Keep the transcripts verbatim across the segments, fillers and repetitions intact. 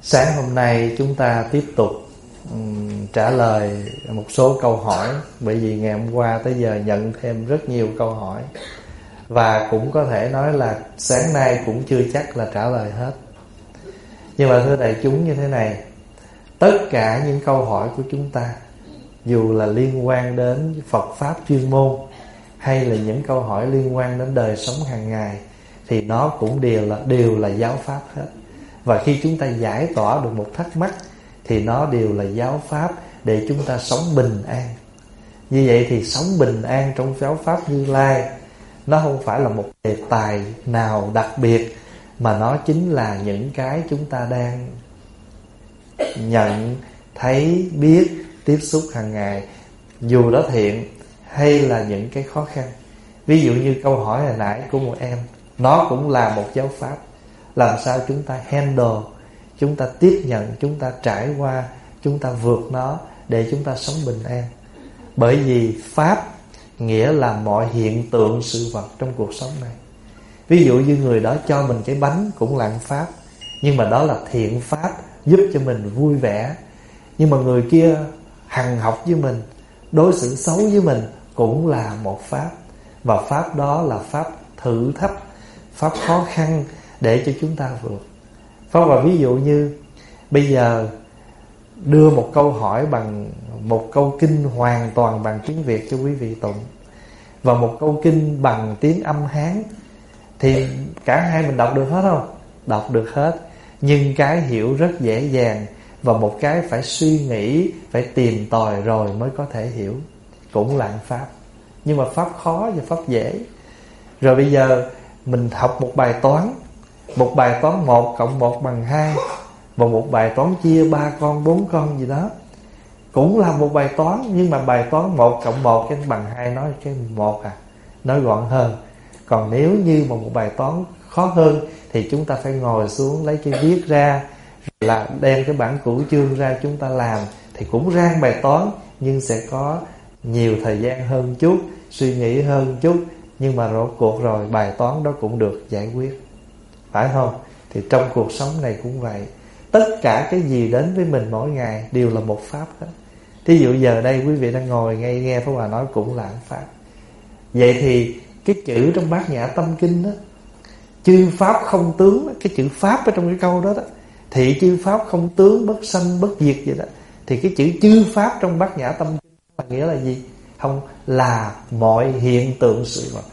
Sáng hôm nay chúng ta tiếp tục um, trả lời một số câu hỏi. Bởi vì ngày hôm qua tới giờ nhận thêm rất nhiều câu hỏi, và cũng có thể nói là sáng nay cũng chưa chắc là trả lời hết. Nhưng mà thưa đại chúng như thế này, tất cả những câu hỏi của chúng ta, dù là liên quan đến Phật Pháp chuyên môn hay là những câu hỏi liên quan đến đời sống hàng ngày, thì nó cũng đều là, đều là giáo Pháp hết. Và khi chúng ta giải tỏa được một thắc mắc thì nó đều là giáo Pháp để chúng ta sống bình an. Như vậy thì sống bình an trong giáo Pháp Như Lai, nó không phải là một đề tài nào đặc biệt, mà nó chính là những cái chúng ta đang nhận, thấy, biết, tiếp xúc hàng ngày, dù đó thiện hay là những cái khó khăn. Ví dụ như câu hỏi hồi nãy của một em, nó cũng là một giáo Pháp. Làm sao chúng ta handle, chúng ta tiếp nhận, chúng ta trải qua, chúng ta vượt nó để chúng ta sống bình an. Bởi vì Pháp nghĩa là mọi hiện tượng sự vật trong cuộc sống này. Ví dụ như người đó cho mình cái bánh cũng là Pháp, nhưng mà đó là thiện Pháp, giúp cho mình vui vẻ. Nhưng mà người kia hằn học với mình, đối xử xấu với mình, cũng là một Pháp. Và Pháp đó là Pháp thử thách, Pháp khó khăn để cho chúng ta vượt. Pháp và ví dụ như bây giờ đưa một câu hỏi bằng một câu kinh hoàn toàn bằng tiếng Việt cho quý vị tụng, và một câu kinh bằng tiếng âm Hán, thì cả hai mình đọc được hết không? Đọc được hết. Nhưng cái hiểu rất dễ dàng, và một cái phải suy nghĩ, phải tìm tòi rồi mới có thể hiểu. Cũng là Pháp. Nhưng mà Pháp khó và Pháp dễ. Rồi bây giờ mình học một bài toán, một bài toán một cộng một bằng hai, và một bài toán chia ba con, bốn con gì đó, cũng là một bài toán. Nhưng mà bài toán một cộng một cái bằng hai, nói cái một à, nói gọn hơn. Còn nếu như mà một bài toán khó hơn thì chúng ta phải ngồi xuống, lấy cái viết ra, là đem cái bản cửu chương ra chúng ta làm, thì cũng rang bài toán, nhưng sẽ có nhiều thời gian hơn chút, suy nghĩ hơn chút. Nhưng mà rốt cuộc rồi bài toán đó cũng được giải quyết, phải không? Thì trong cuộc sống này cũng vậy. Tất cả cái gì đến với mình mỗi ngày đều là một Pháp hết. Thí dụ giờ đây quý vị đang ngồi ngay nghe Pháp Hòa nói cũng là Pháp. Vậy thì cái chữ trong Bát Nhã Tâm Kinh đó, chư Pháp không tướng, cái chữ Pháp ở trong cái câu đó đó, thị chư Pháp không tướng, bất sanh bất diệt vậy đó. Thì cái chữ chư Pháp trong Bát Nhã Tâm Kinh là nghĩa là gì? Không, là mọi hiện tượng sự vật.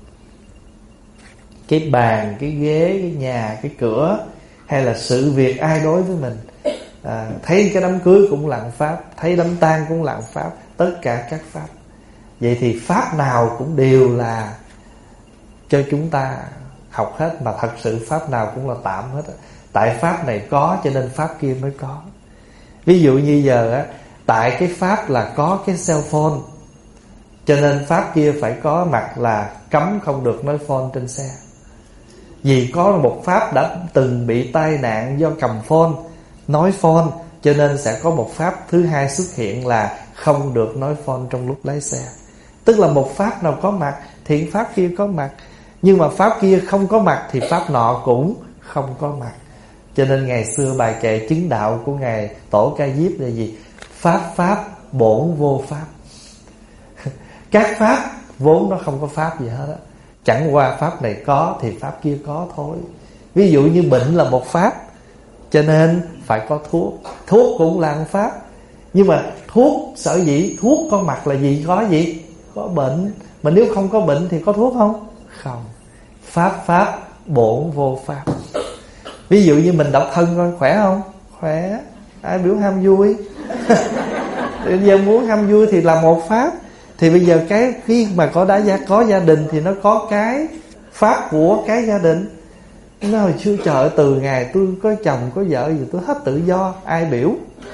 Cái bàn, cái ghế, cái nhà, cái cửa, hay là sự việc ai đối với mình, à, thấy cái đám cưới cũng là Pháp, thấy đám tang cũng là Pháp, tất cả các Pháp. Vậy thì Pháp nào cũng đều là cho chúng ta học hết. Mà thật sự Pháp nào cũng là tạm hết. Tại Pháp này có cho nên Pháp kia mới có. Ví dụ như giờ á, tại cái Pháp là có cái cell phone, cho nên Pháp kia phải có mặt là cấm không được nói phone trên xe. Vì có một Pháp đã từng bị tai nạn do cầm phone, nói phone, cho nên sẽ có một Pháp thứ hai xuất hiện là không được nói phone trong lúc lái xe. Tức là một Pháp nào có mặt thì Pháp kia có mặt, nhưng mà Pháp kia không có mặt thì Pháp nọ cũng không có mặt. Cho nên ngày xưa bài kệ chứng đạo của Ngài Tổ Ca Diếp là gì? Pháp Pháp bổn vô Pháp. Các Pháp vốn nó không có Pháp gì hết á, chẳng qua Pháp này có thì Pháp kia có thôi. Ví dụ như bệnh là một Pháp, cho nên phải có thuốc. Thuốc cũng là một Pháp. Nhưng mà thuốc sở dĩ thuốc có mặt là gì? Có gì? Có bệnh. Mà nếu không có bệnh thì có thuốc không? Không. Pháp Pháp bổn vô Pháp. Ví dụ như mình độc thân coi khỏe không? Khỏe. Ai biểu ham vui? Bây giờ muốn ham vui thì là một Pháp. Thì bây giờ cái khi mà có đã gia, có gia đình thì nó có cái Pháp của cái gia đình. Nó hồi xưa trời, từ ngày tôi có chồng có vợ gì tôi hết tự do. Ai biểu?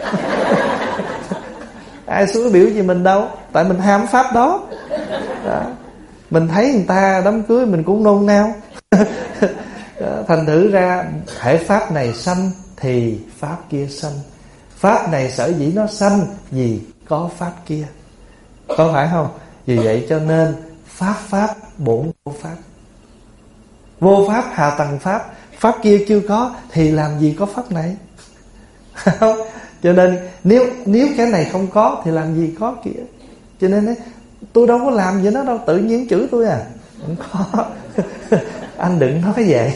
Ai xuống biểu gì mình đâu. Tại mình ham Pháp đó, đó. Mình thấy người ta đám cưới mình cũng nôn nao. Thành thử ra hễ Pháp này sanh thì Pháp kia sanh. Pháp này sở dĩ nó sanh vì có Pháp kia, có phải không? Vì vậy cho nên Pháp Pháp bổn vô Pháp. Vô Pháp hà tầng Pháp. Pháp kia chưa có thì làm gì có Pháp này? Không? Cho nên nếu nếu cái này không có thì làm gì có kia. Cho nên ấy, tôi đâu có làm gì nó đâu, tự nhiên chửi tôi à. Không có. Anh đừng nói vậy.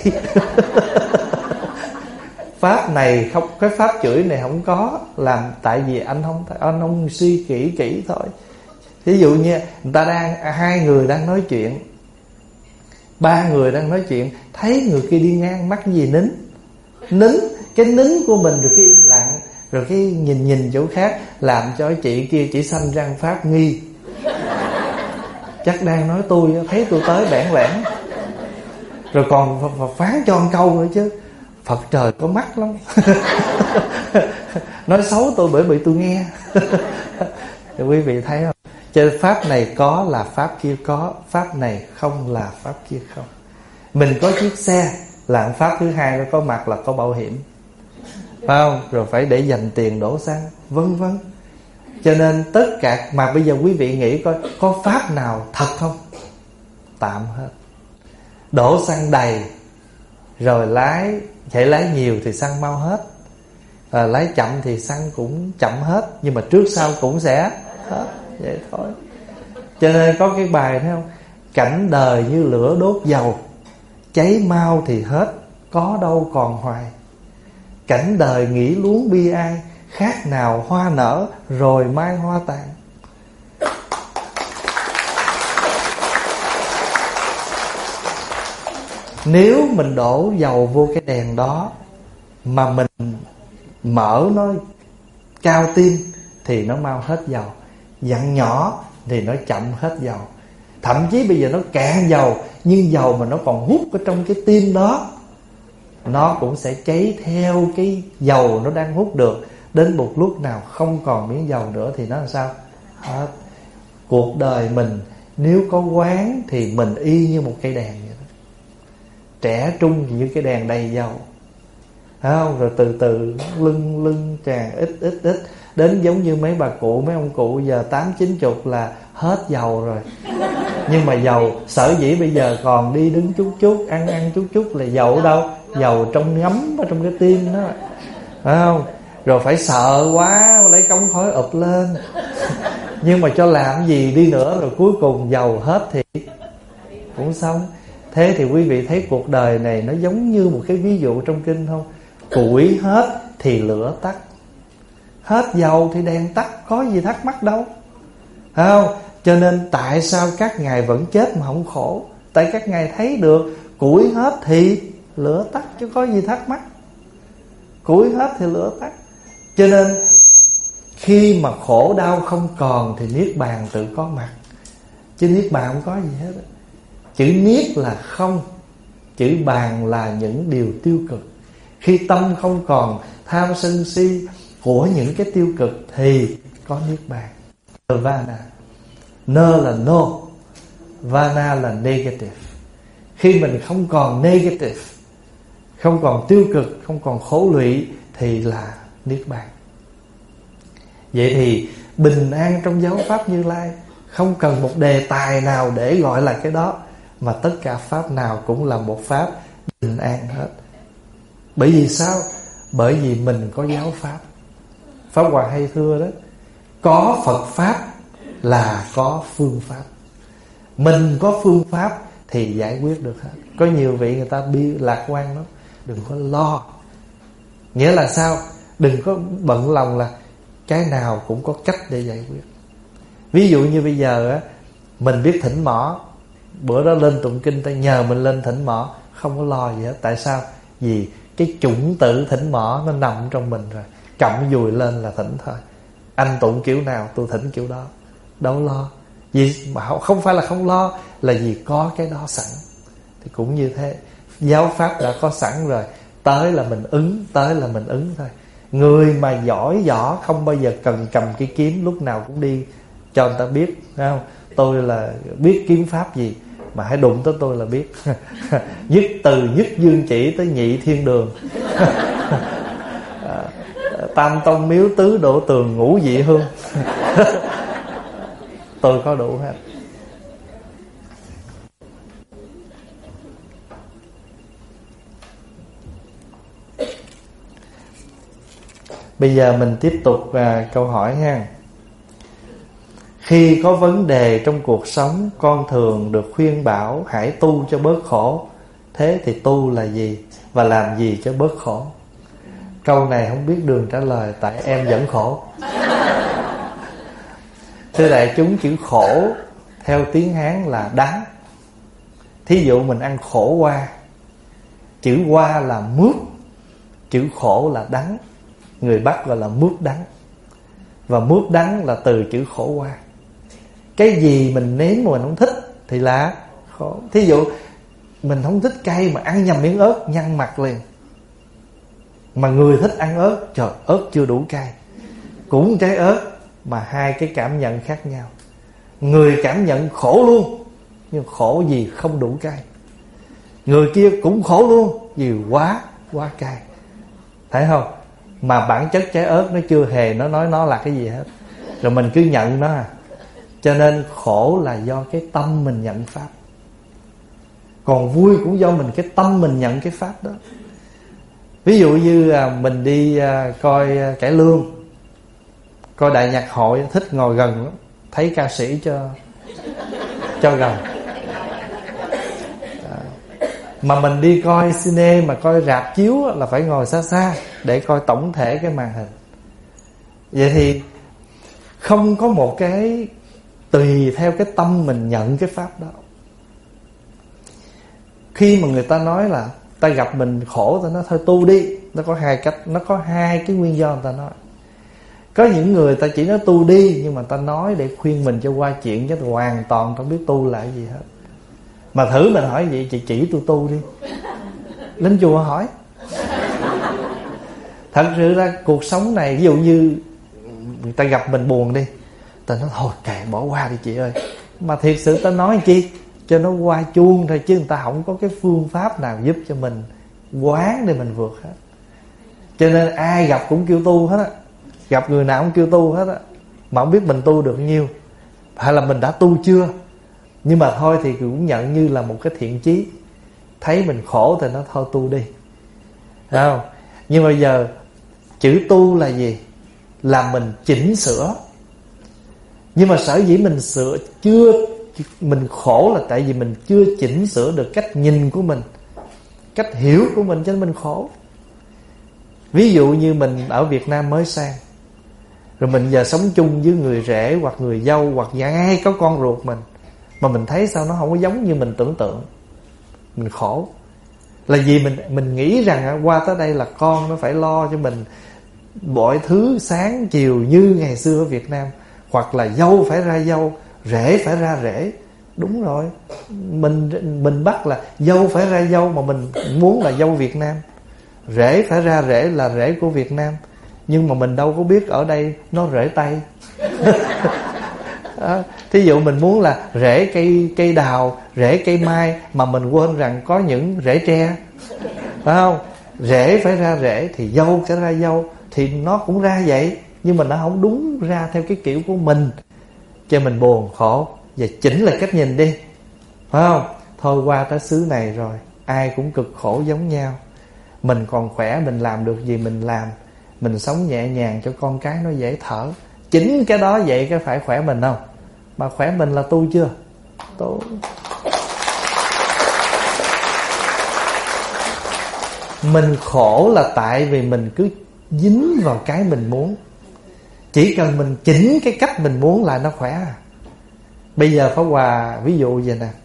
Pháp này không, cái pháp chửi này không có, làm tại vì anh không anh không suy kỹ kỹ thôi. Ví dụ như người ta đang hai người đang nói chuyện, ba người đang nói chuyện, thấy người kia đi ngang, mắc gì nín, nín cái nín của mình rồi cái im lặng, rồi cái nhìn nhìn chỗ khác, làm cho chị kia chỉ sanh răng pháp nghi. Chắc đang nói tôi, thấy tôi tới bẽn lẽn, rồi còn phán cho một câu nữa chứ. Phật trời có mắt lắm. Nói xấu tôi bởi vì tôi nghe. Thì quý vị thấy không? Cho pháp này có là pháp kia có, pháp này không là pháp kia không. Mình có chiếc xe, là pháp thứ hai nó có mặt là có bảo hiểm, phải không? Rồi phải để dành tiền đổ xăng, vân vân. Cho nên tất cả, mà bây giờ quý vị nghĩ coi, có pháp nào thật không? Tạm hết. Đổ xăng đầy, rồi lái, chạy lái nhiều thì xăng mau hết, à, lái chậm thì xăng cũng chậm hết, nhưng mà trước sau cũng sẽ hết, vậy thôi. Cho nên có cái bài thấy không? Cảnh đời như lửa đốt dầu, cháy mau thì hết, có đâu còn hoài. Cảnh đời nghĩ luống bi ai, khác nào hoa nở rồi mai hoa tàn. Nếu mình đổ dầu vô cái đèn đó mà mình mở nó cao tim thì nó mau hết dầu, dặn nhỏ thì nó chậm hết dầu. Thậm chí bây giờ nó cạn dầu, nhưng dầu mà nó còn hút ở trong cái tim đó, nó cũng sẽ cháy theo cái dầu nó đang hút được. Đến một lúc nào không còn miếng dầu nữa thì nó làm sao? Hết. Cuộc đời mình nếu có quán thì mình y như một cây đèn vậy đó. Trẻ trung như cái đèn đầy dầu, thấy không? Rồi từ từ lưng lưng tràn ít ít ít, đến giống như mấy bà cụ, mấy ông cụ giờ tám chín chục là hết dầu rồi. Nhưng mà dầu sở dĩ bây giờ còn đi đứng chút chút, ăn ăn chút chút là dầu ở đâu? Dầu trong ngấm ở trong cái tim đó, phải không? Rồi phải sợ quá lấy cống khói ụp lên. Nhưng mà cho làm gì đi nữa, rồi cuối cùng dầu hết thì cũng xong. Thế thì quý vị thấy cuộc đời này nó giống như một cái ví dụ trong kinh không? Củi hết thì lửa tắt, hết dầu thì đèn tắt, có gì thắc mắc đâu, phải không? Cho nên tại sao các ngài vẫn chết mà không khổ? Tại các ngài thấy được củi hết thì lửa tắt, chứ có gì thắc mắc. Củi hết thì lửa tắt. Cho nên khi mà khổ đau không còn thì niết bàn tự có mặt. Chứ niết bàn không có gì hết. Chữ niết là không, chữ bàn là những điều tiêu cực. Khi tâm không còn tham sân si của những cái tiêu cực thì có niết bàn. Nirvana. Nơ là no, vana là negative. Khi mình không còn negative, không còn tiêu cực, không còn khổ lụy thì là niết bàn. Vậy thì bình an trong giáo pháp Như Lai không cần một đề tài nào để gọi là cái đó, mà tất cả pháp nào cũng là một pháp bình an hết. Bởi vì sao? Bởi vì mình có giáo pháp. Pháp Hòa hay thưa đó, có Phật pháp là có phương pháp. Mình có phương pháp thì giải quyết được hết. Có nhiều vị người ta bi lạc quan lắm, đừng có lo. Nghĩa là sao? Đừng có bận lòng là cái nào cũng có cách để giải quyết. Ví dụ như bây giờ á, mình biết thỉnh mỏ, bữa đó lên tụng kinh ta nhờ mình lên thỉnh mỏ, không có lo gì hết. Tại sao? Vì cái chủng tử thỉnh mỏ nó nằm trong mình rồi, cầm dùi lên là thỉnh thôi. Anh tụng kiểu nào tôi thỉnh kiểu đó, đâu lo. Vì mà không phải là không lo, là vì có cái đó sẵn. Thì cũng như thế, giáo pháp đã có sẵn rồi, tới là mình ứng, tới là mình ứng thôi. Người mà giỏi võ không bao giờ cần cầm cái kiếm, lúc nào cũng đi cho người ta biết, thấy không? Tôi là biết kiếm pháp gì, mà hãy đụng tới tôi là biết. Dứt từ nhất dương chỉ tới nhị thiên đường. Tam tông miếu tứ độ tường ngũ dị hương. Tôi có đủ hết. Bây giờ mình tiếp tục à, câu hỏi ha. Khi có vấn đề trong cuộc sống, con thường được khuyên bảo hãy tu cho bớt khổ. Thế thì tu là gì và làm gì cho bớt khổ? Câu này không biết đường trả lời, tại em vẫn khổ. Thưa đại chúng, chữ khổ theo tiếng Hán là đắng. Thí dụ mình ăn khổ qua, chữ qua là mướp, chữ khổ là đắng. Người Bắc gọi là mướp đắng. Và mướp đắng là từ chữ khổ qua. Cái gì mình nếm mà mình không thích thì là khổ. Thí dụ mình không thích cay mà ăn nhầm miếng ớt nhăn mặt liền. Mà người thích ăn ớt, trời, ớt chưa đủ cay, cũng trái ớt, mà hai cái cảm nhận khác nhau. Người cảm nhận khổ luôn, nhưng khổ gì không đủ cay. Người kia cũng khổ luôn, vì quá quá cay. Thấy không? Mà bản chất trái ớt nó chưa hề nó nói nó là cái gì hết, rồi mình cứ nhận nó à. Cho nên khổ là do cái tâm mình nhận pháp. Còn vui cũng do mình, cái tâm mình nhận cái pháp đó. Ví dụ như mình đi coi cải lương, coi đại nhạc hội, thích ngồi gần đó, thấy ca sĩ cho cho gần. Mà mình đi coi cine, mà coi rạp chiếu là phải ngồi xa xa để coi tổng thể cái màn hình. Vậy thì không có một cái, tùy theo cái tâm mình nhận cái pháp đó. Khi mà người ta nói là ta gặp mình khổ, ta nói thôi tu đi, nó có hai cách, nó có hai cái nguyên do người ta nói. Có những người ta chỉ nói tu đi, nhưng mà ta nói để khuyên mình cho qua chuyện, chứ hoàn toàn không biết tu là cái gì hết. Mà thử mình hỏi vậy, chị chỉ tôi tu đi, lên chùa hỏi. Thật sự ra cuộc sống này, ví dụ như người ta gặp mình buồn đi, ta nói thôi kệ bỏ qua đi chị ơi. Mà thiệt sự ta nói chi cho nó qua chuông thôi, chứ người ta không có cái phương pháp nào giúp cho mình quán để mình vượt hết. Cho nên ai gặp cũng kêu tu hết á, gặp người nào cũng kêu tu hết á, mà không biết mình tu được nhiêu, hay là mình đã tu chưa. Nhưng mà thôi thì cũng nhận như là một cái thiện chí. Thấy mình khổ thì nó thôi tu đi, thấy không? Nhưng bây giờ chữ tu là gì? Là mình chỉnh sửa. Nhưng mà sở dĩ mình sửa chưa, mình khổ là tại vì mình chưa chỉnh sửa được cách nhìn của mình, cách hiểu của mình, cho nên mình khổ. Ví dụ như mình ở Việt Nam mới sang, rồi mình giờ sống chung với người rể hoặc người dâu hoặc ngay có con ruột mình, mà mình thấy sao nó không có giống như mình tưởng tượng, mình khổ. Là vì mình mình nghĩ rằng qua tới đây là con nó phải lo cho mình mọi thứ sáng chiều như ngày xưa ở Việt Nam, hoặc là dâu phải ra dâu, rể phải ra rể. Đúng rồi, mình mình bắt là dâu phải ra dâu, mà mình muốn là dâu Việt Nam. Rể phải ra rể là rể của Việt Nam, nhưng mà mình đâu có biết ở đây nó rễ Tây. À, thí dụ mình muốn là rễ cây cây đào, rễ cây mai, mà mình quên rằng có những rễ tre, phải không? Rễ phải ra rễ thì dâu sẽ ra dâu, thì nó cũng ra vậy, nhưng mà nó không đúng ra theo cái kiểu của mình, cho mình buồn khổ. Và chỉnh lại cách nhìn đi, phải không? Thôi qua tới xứ này rồi, ai cũng cực khổ giống nhau. Mình còn khỏe, mình làm được gì mình làm, mình sống nhẹ nhàng cho con cái nó dễ thở. Chính cái đó vậy cái phải khỏe mình không? Mà khỏe mình là tu chưa? Tu. Mình khổ là tại vì mình cứ dính vào cái mình muốn. Chỉ cần mình chỉnh cái cách mình muốn là nó khỏe à. Bây giờ Pháp Hòa ví dụ vậy nè.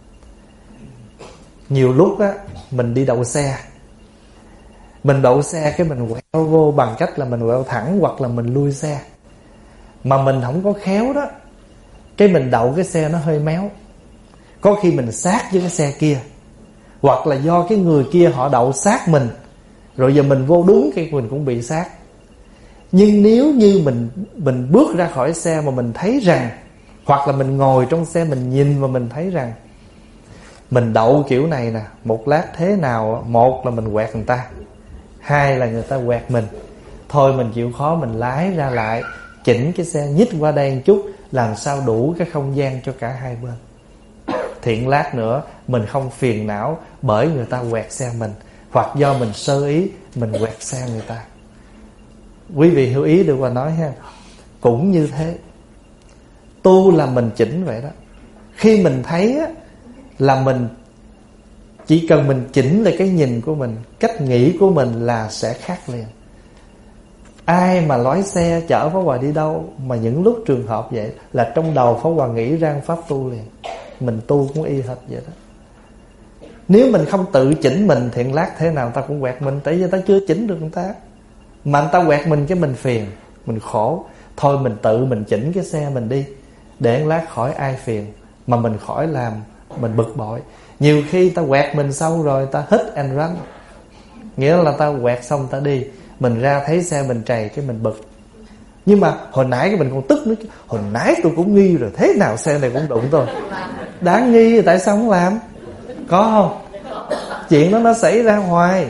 Nhiều lúc á, mình đi đậu xe, mình đậu xe cái mình quẹo vô bằng cách là mình quẹo thẳng hoặc là mình lui xe. Mà mình không có khéo đó, cái mình đậu cái xe nó hơi méo. Có khi mình sát với cái xe kia, hoặc là do cái người kia họ đậu sát mình, rồi giờ mình vô đúng cái mình cũng bị sát. Nhưng nếu như mình mình bước ra khỏi xe mà mình thấy rằng, hoặc là mình ngồi trong xe mình nhìn và mình thấy rằng mình đậu kiểu này nè, một lát thế nào, một là mình quẹt người ta, hai là người ta quẹt mình. Thôi mình chịu khó mình lái ra lại, chỉnh cái xe nhích qua đây một chút, làm sao đủ cái không gian cho cả hai bên. Thiện lát nữa mình không phiền não bởi người ta quẹt xe mình, hoặc do mình sơ ý mình quẹt xe người ta. Quý vị hiểu ý được và nói ha. Cũng như thế, tu là mình chỉnh vậy đó. Khi mình thấy á, là mình chỉ cần mình chỉnh lại cái nhìn của mình, cách nghĩ của mình là sẽ khác liền. Ai mà lái xe chở Pháp Hòa đi đâu mà những lúc trường hợp vậy là trong đầu Pháp Hòa nghĩ ra pháp tu liền. Mình tu cũng y hệt vậy đó. Nếu mình không tự chỉnh mình thì lát thế nào người ta cũng quẹt mình. Tại vì người ta chưa chỉnh được người ta. Mà người ta quẹt mình cái mình phiền, mình khổ. Thôi mình tự mình chỉnh cái xe mình đi, để lát khỏi ai phiền, mà mình khỏi làm mình bực bội. Nhiều khi ta quẹt mình xong rồi ta hit and run, nghĩa là ta quẹt xong ta đi, mình ra thấy xe mình trầy cái mình bực. Nhưng mà hồi nãy cái mình còn tức nữa, hồi nãy tôi cũng nghi rồi, thế nào xe này cũng đụng tôi. Đáng nghi rồi tại sao không làm? Có không? Chuyện đó nó xảy ra hoài.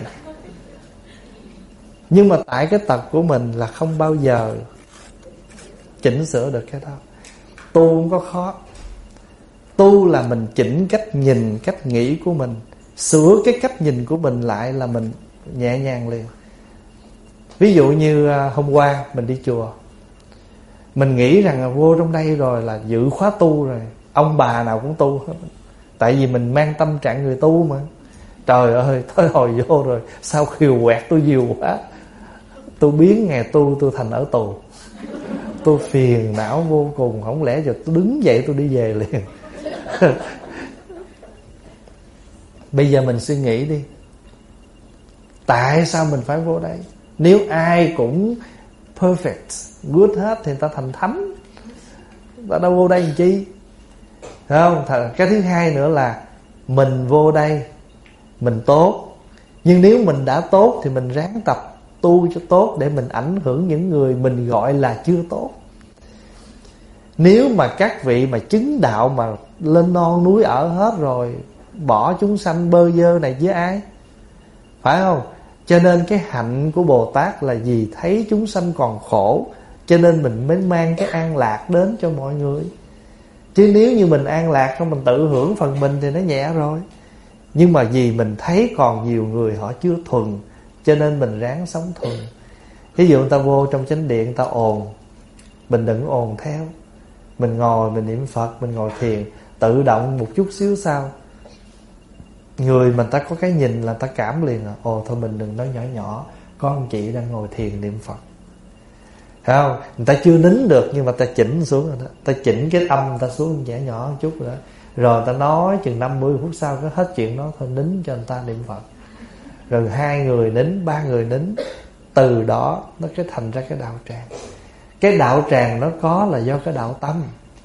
Nhưng mà tại cái tật của mình là không bao giờ chỉnh sửa được cái đó. Tu không có khó. Tu là mình chỉnh cách nhìn, cách nghĩ của mình, sửa cái cách nhìn của mình lại là mình nhẹ nhàng liền. Ví dụ như hôm qua mình đi chùa, mình nghĩ rằng là vô trong đây rồi là dự khóa tu rồi, ông bà nào cũng tu hết. Tại vì mình mang tâm trạng người tu mà. Trời ơi, tới hồi vô rồi sao khiều quẹt tôi nhiều quá. Tôi biến ngày tu tôi thành ở tù. Tôi phiền não vô cùng. Không lẽ giờ tôi đứng dậy tôi đi về liền. Bây giờ mình suy nghĩ đi, tại sao mình phải vô đây? Nếu ai cũng perfect, good hết thì người ta thành thánh, người ta đâu vô đây làm chi? Thấy không? Cái thứ hai nữa là mình vô đây mình tốt, nhưng nếu mình đã tốt thì mình ráng tập tu cho tốt để mình ảnh hưởng những người mình gọi là chưa tốt. Nếu mà các vị mà chứng đạo mà lên non núi ở hết rồi, bỏ chúng sanh bơ vơ này với ai? Phải không? Cho nên cái hạnh của Bồ Tát là gì? Thấy chúng sanh còn khổ, cho nên mình mới mang cái an lạc đến cho mọi người. Chứ nếu như mình an lạc không, mình tự hưởng phần mình thì nó nhẹ rồi. Nhưng mà vì mình thấy còn nhiều người họ chưa thuần, cho nên mình ráng sống thuần. Ví dụ người ta vô trong chánh điện, người ta ồn, mình đừng ồn theo. Mình ngồi, mình niệm Phật, mình ngồi thiền, tự động một chút xíu sau, người mà ta có cái nhìn là ta cảm liền à. Ồ thôi mình đừng nói nhỏ nhỏ, có ông chị đang ngồi thiền niệm Phật. Thấy không? Người ta chưa nín được nhưng mà ta chỉnh xuống rồi đó. Ta chỉnh cái âm ta xuống nhỏ nhỏ một chút rồi đó. Rồi ta nói chừng năm mươi phút sau cái hết chuyện đó, thôi nín cho người ta niệm Phật. Rồi hai người nín, ba người nín. Từ đó nó cái thành ra cái đạo tràng. Cái đạo tràng nó có là do cái đạo tâm.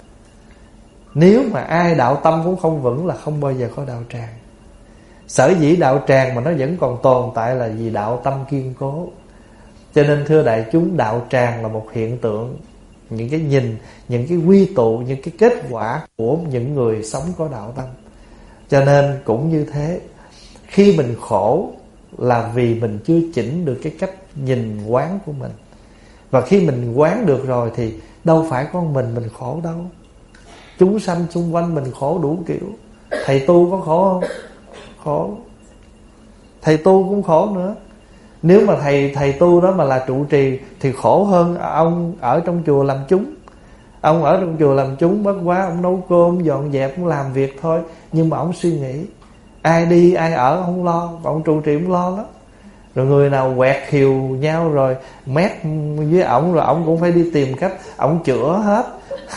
Nếu mà ai đạo tâm cũng không vững là không bao giờ có đạo tràng. Sở dĩ đạo tràng mà nó vẫn còn tồn tại là vì đạo tâm kiên cố. Cho nên thưa đại chúng, đạo tràng là một hiện tượng, những cái nhìn, những cái quy tụ, những cái kết quả của những người sống có đạo tâm. Cho nên cũng như thế, khi mình khổ là vì mình chưa chỉnh được cái cách nhìn quán của mình. Và khi mình quán được rồi thì đâu phải có mình mình khổ đâu. Chúng sanh xung quanh mình khổ đủ kiểu. Thầy tu có khổ không? Khổ. Thầy tu cũng khổ nữa. Nếu mà thầy thầy tu đó mà là trụ trì thì khổ hơn ông ở trong chùa làm chúng. Ông ở trong chùa làm chúng bất quá ông nấu cơm, dọn dẹp, ông làm việc thôi. Nhưng mà ông suy nghĩ, ai đi ai ở không lo, ông trụ trì cũng lo lắm. Rồi người nào quẹt khiều nhau rồi mét với ổng, rồi ổng cũng phải đi tìm cách ổng chữa hết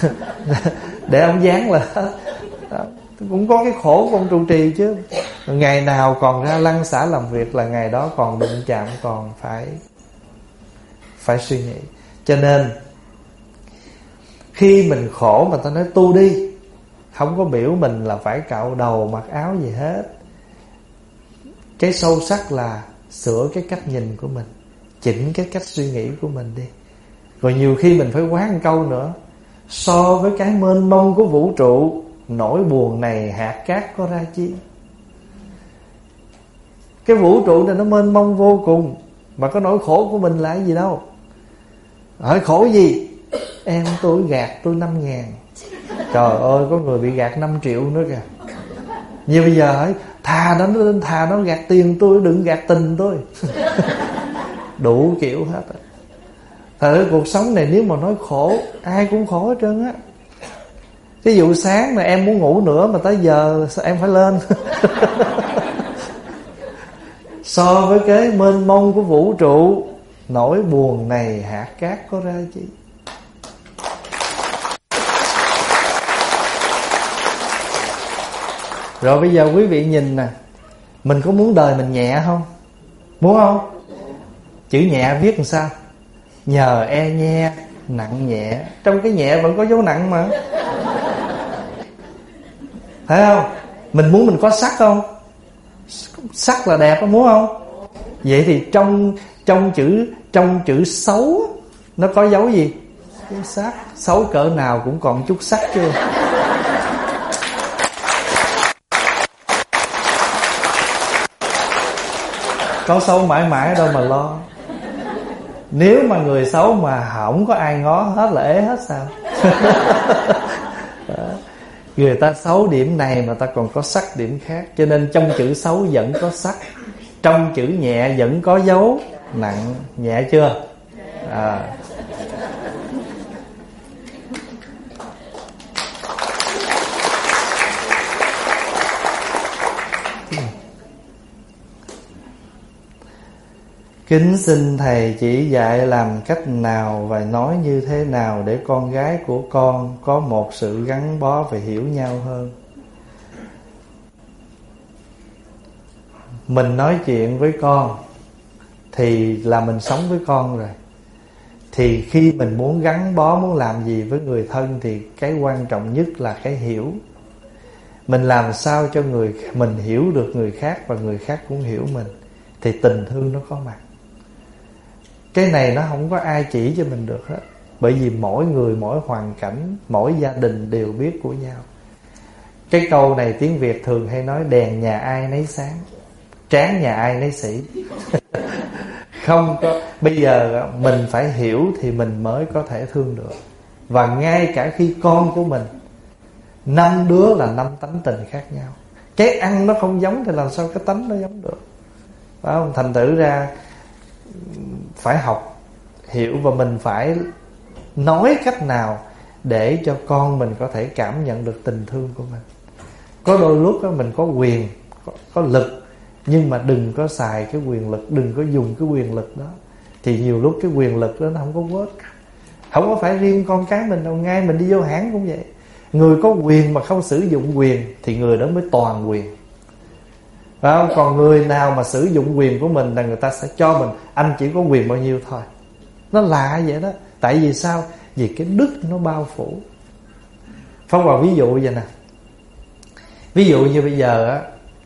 để ổng dán là hết. Cũng có cái khổ của ông trụ trì chứ. Ngày nào còn ra lăng xả làm việc là ngày đó còn đụng chạm, còn phải phải suy nghĩ. Cho nên khi mình khổ mà ta nói tu đi, không có biểu mình là phải cạo đầu mặc áo gì hết. Cái sâu sắc là sửa cái cách nhìn của mình, chỉnh cái cách suy nghĩ của mình đi. Rồi nhiều khi mình phải quán một câu nữa, so với cái mênh mông của vũ trụ, nỗi buồn này hạt cát có ra chi. Cái vũ trụ này nó mênh mông vô cùng, mà có nỗi khổ của mình là cái gì đâu. Hỏi khổ gì? Em tôi gạt tôi năm ngàn. Trời ơi, có người bị gạt năm triệu nữa kìa. Như bây giờ hỏi thà nó thà nó gạt tiền tôi, đừng gạt tình tôi. Đủ kiểu hết. Thật ra cuộc sống này nếu mà nói khổ, ai cũng khổ hết trơn á. Ví dụ sáng mà em muốn ngủ nữa mà tới giờ sao em phải lên. So với cái mênh mông của vũ trụ, nỗi buồn này hạt cát có ra chi. Rồi bây giờ quý vị nhìn nè, mình có muốn đời mình nhẹ không? Muốn không? Chữ nhẹ viết làm sao? Nhờ e nhe, nặng nhẹ. Trong cái nhẹ vẫn có dấu nặng mà. Thấy không? Mình muốn mình có sắc không? Sắc là đẹp, có muốn không? Vậy thì trong trong chữ trong chữ xấu nó có dấu gì? Dấu sắc. Xấu cỡ nào cũng còn chút sắc chứ. Có xấu mãi mãi đâu mà lo. Nếu mà người xấu mà không có ai ngó hết là ế hết sao? Người ta xấu điểm này mà ta còn có sắc điểm khác. Cho nên trong chữ xấu vẫn có sắc, trong chữ nhẹ vẫn có dấu nặng. Nhẹ chưa? À. Kính xin Thầy chỉ dạy làm cách nào và nói như thế nào để con gái của con có một sự gắn bó và hiểu nhau hơn. Mình nói chuyện với con thì là mình sống với con rồi. Thì khi mình muốn gắn bó, muốn làm gì với người thân thì cái quan trọng nhất là cái hiểu. Mình làm sao cho người mình hiểu được người khác và người khác cũng hiểu mình, thì tình thương nó có mặt. Cái này nó không có ai chỉ cho mình được hết. Bởi vì mỗi người, mỗi hoàn cảnh, mỗi gia đình đều biết của nhau. Cái câu này tiếng Việt thường hay nói đèn nhà ai nấy sáng, tráng nhà ai nấy sĩ. Không có. Bây giờ mình phải hiểu thì mình mới có thể thương được. Và ngay cả khi con của mình, năm đứa là năm tánh tình khác nhau. Cái ăn nó không giống thì làm sao cái tánh nó giống được, phải không? Thành thử ra phải học, hiểu, và mình phải nói cách nào để cho con mình có thể cảm nhận được tình thương của mình. Có đôi lúc đó mình có quyền, có, có lực, nhưng mà đừng có xài cái quyền lực, đừng có dùng cái quyền lực đó. Thì nhiều lúc cái quyền lực đó nó không có work. Không có phải riêng con cái mình đâu, ngay mình đi vô hãng cũng vậy. Người có quyền mà không sử dụng quyền thì người đó mới toàn quyền, phải không? Còn người nào mà sử dụng quyền của mình là người ta sẽ cho mình, anh chỉ có quyền bao nhiêu thôi. Nó lạ vậy đó. Tại vì sao? Vì cái đức nó bao phủ. Phong vào ví dụ vậy nè. Ví dụ như bây giờ á,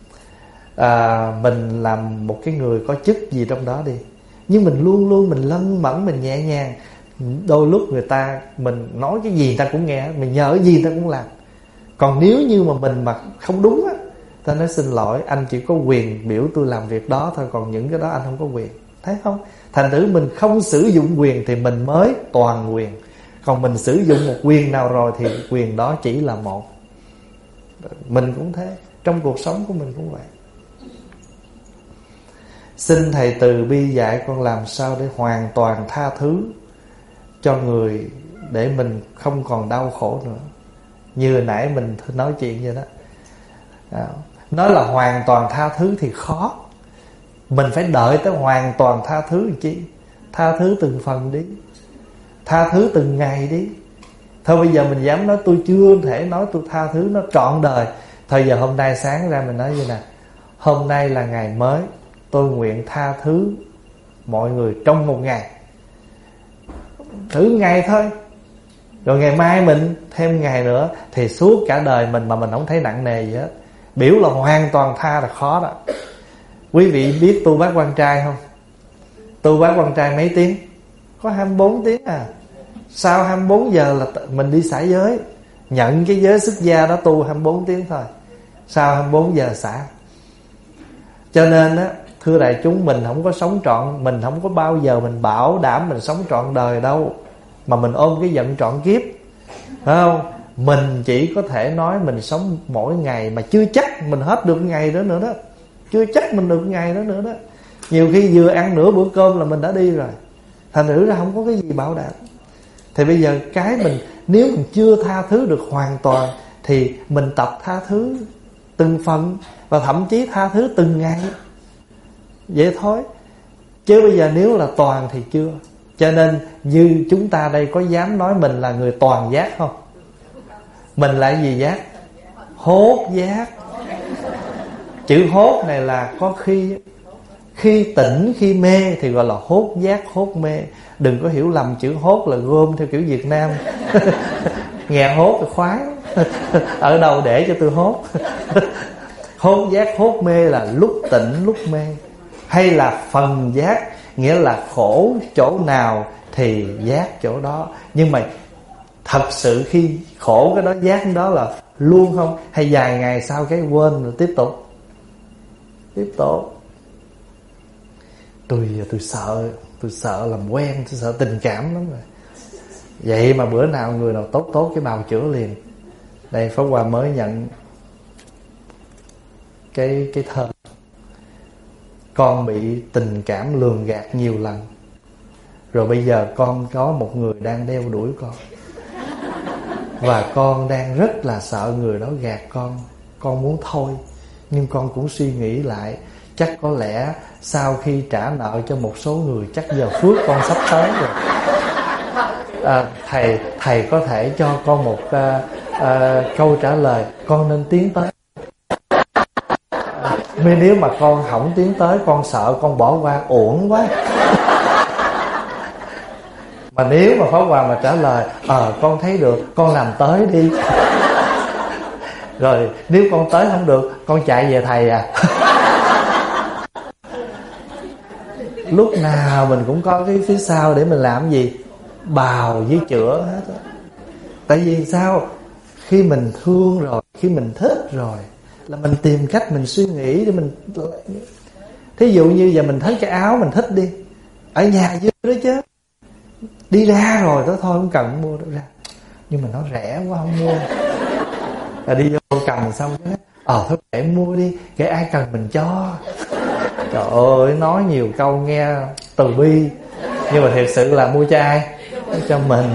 à, mình làm một cái người có chức gì trong đó đi, nhưng mình luôn luôn mình lân mẫn, mình nhẹ nhàng. Đôi lúc người ta, mình nói cái gì người ta cũng nghe, mình nhờ cái gì người ta cũng làm. Còn nếu như mà mình mà không đúng á, ta nói xin lỗi, anh chỉ có quyền biểu tôi làm việc đó thôi, còn những cái đó anh không có quyền. Thấy không? Thành thử mình không sử dụng quyền thì mình mới toàn quyền. Còn mình sử dụng một quyền nào rồi thì quyền đó chỉ là một. Mình cũng thế, trong cuộc sống của mình cũng vậy. Xin Thầy từ bi dạy con làm sao để hoàn toàn tha thứ cho người, để mình không còn đau khổ nữa. Như hồi nãy mình nói chuyện vậy đó. À, nói là hoàn toàn tha thứ thì khó. Mình phải đợi tới hoàn toàn tha thứ làm chi? Tha thứ từng phần đi, tha thứ từng ngày đi. Thôi bây giờ mình dám nói tôi chưa thể nói tôi tha thứ nó trọn đời. Thôi giờ hôm nay sáng ra mình nói như nè, hôm nay là ngày mới, tôi nguyện tha thứ mọi người trong một ngày. Thử ngày thôi, rồi ngày mai mình thêm ngày nữa, thì suốt cả đời mình mà mình không thấy nặng nề gì hết. Biểu là hoàn toàn tha là khó đó. Quý vị biết tu bác quan trai không? Tu bác quan trai mấy tiếng? Có hai mươi bốn tiếng à. Sau hai mươi bốn giờ là mình đi xả giới, nhận cái giới xuất gia đó, tu hai mươi bốn tiếng thôi. Sau hai mươi bốn giờ xả. Cho nên á, thưa đại chúng, mình không có sống trọn, mình không có bao giờ mình bảo đảm mình sống trọn đời đâu, mà mình ôm cái giận trọn kiếp, phải không? Mình chỉ có thể nói mình sống mỗi ngày, mà chưa chắc mình hết được ngày đó nữa đó. Chưa chắc mình được ngày đó nữa đó. Nhiều khi vừa ăn nửa bữa cơm là mình đã đi rồi, Thành thử ra không có cái gì bảo đảm. Thì bây giờ cái mình, nếu mình chưa tha thứ được hoàn toàn, thì mình tập tha thứ từng phần, và thậm chí tha thứ từng ngày. Vậy thôi. Chứ bây giờ nếu là toàn thì chưa. Cho nên như chúng ta đây có dám nói mình là người toàn giác không? Mình là gì giác? Hốt giác. Chữ hốt này là có khi Khi tỉnh, khi mê thì gọi là hốt giác, hốt mê. Đừng có hiểu lầm chữ hốt là gom theo kiểu Việt Nam. Nghe hốt thì khoái. Ở đâu để cho tôi hốt. Hốt giác, hốt mê là lúc tỉnh, lúc mê. Hay là phần giác, nghĩa là khổ chỗ nào thì giác chỗ đó. Nhưng mà thật sự khi khổ cái đó, giác đó là luôn không? Hay vài ngày sau cái quên rồi tiếp tục Tiếp tục Tôi tôi sợ Tôi sợ làm quen, tôi sợ tình cảm lắm rồi. Vậy mà bữa nào người nào tốt tốt cái bào chữa liền. Đây Pháp Hòa mới nhận Cái cái thơ: con bị tình cảm lường gạt nhiều lần, rồi bây giờ con có một người đang đeo đuổi con, và con đang rất là sợ người đó gạt con. Con muốn thôi, nhưng con cũng suy nghĩ lại, chắc có lẽ sau khi trả nợ cho một số người, chắc giờ phước con sắp tới rồi. à, Thầy thầy có thể cho con một à, à, câu trả lời, con nên tiến tới. à, Nếu mà con không tiến tới, con sợ con bỏ qua uổng quá. Mà nếu mà Pháp Hòa mà trả lời Ờ à, con thấy được, con làm tới đi. Rồi nếu con tới không được, con chạy về thầy à. Lúc nào mình cũng có cái phía sau để mình làm gì? Bào với chữa hết đó. Tại vì sao? Khi mình thương rồi, khi mình thích rồi, là mình tìm cách mình suy nghĩ để mình. Thí dụ như giờ mình thấy cái áo mình thích đi, ở nhà dưới đó chứ, đi ra rồi đó thôi, không cần mua đâu ra. Nhưng mà nó rẻ quá không mua. Là đi vô cầm xong cái Ờ thôi để mua đi, để ai cần mình cho. Trời ơi, nói nhiều câu nghe từ bi, nhưng mà thiệt sự là mua cho ai? Mua cho mình.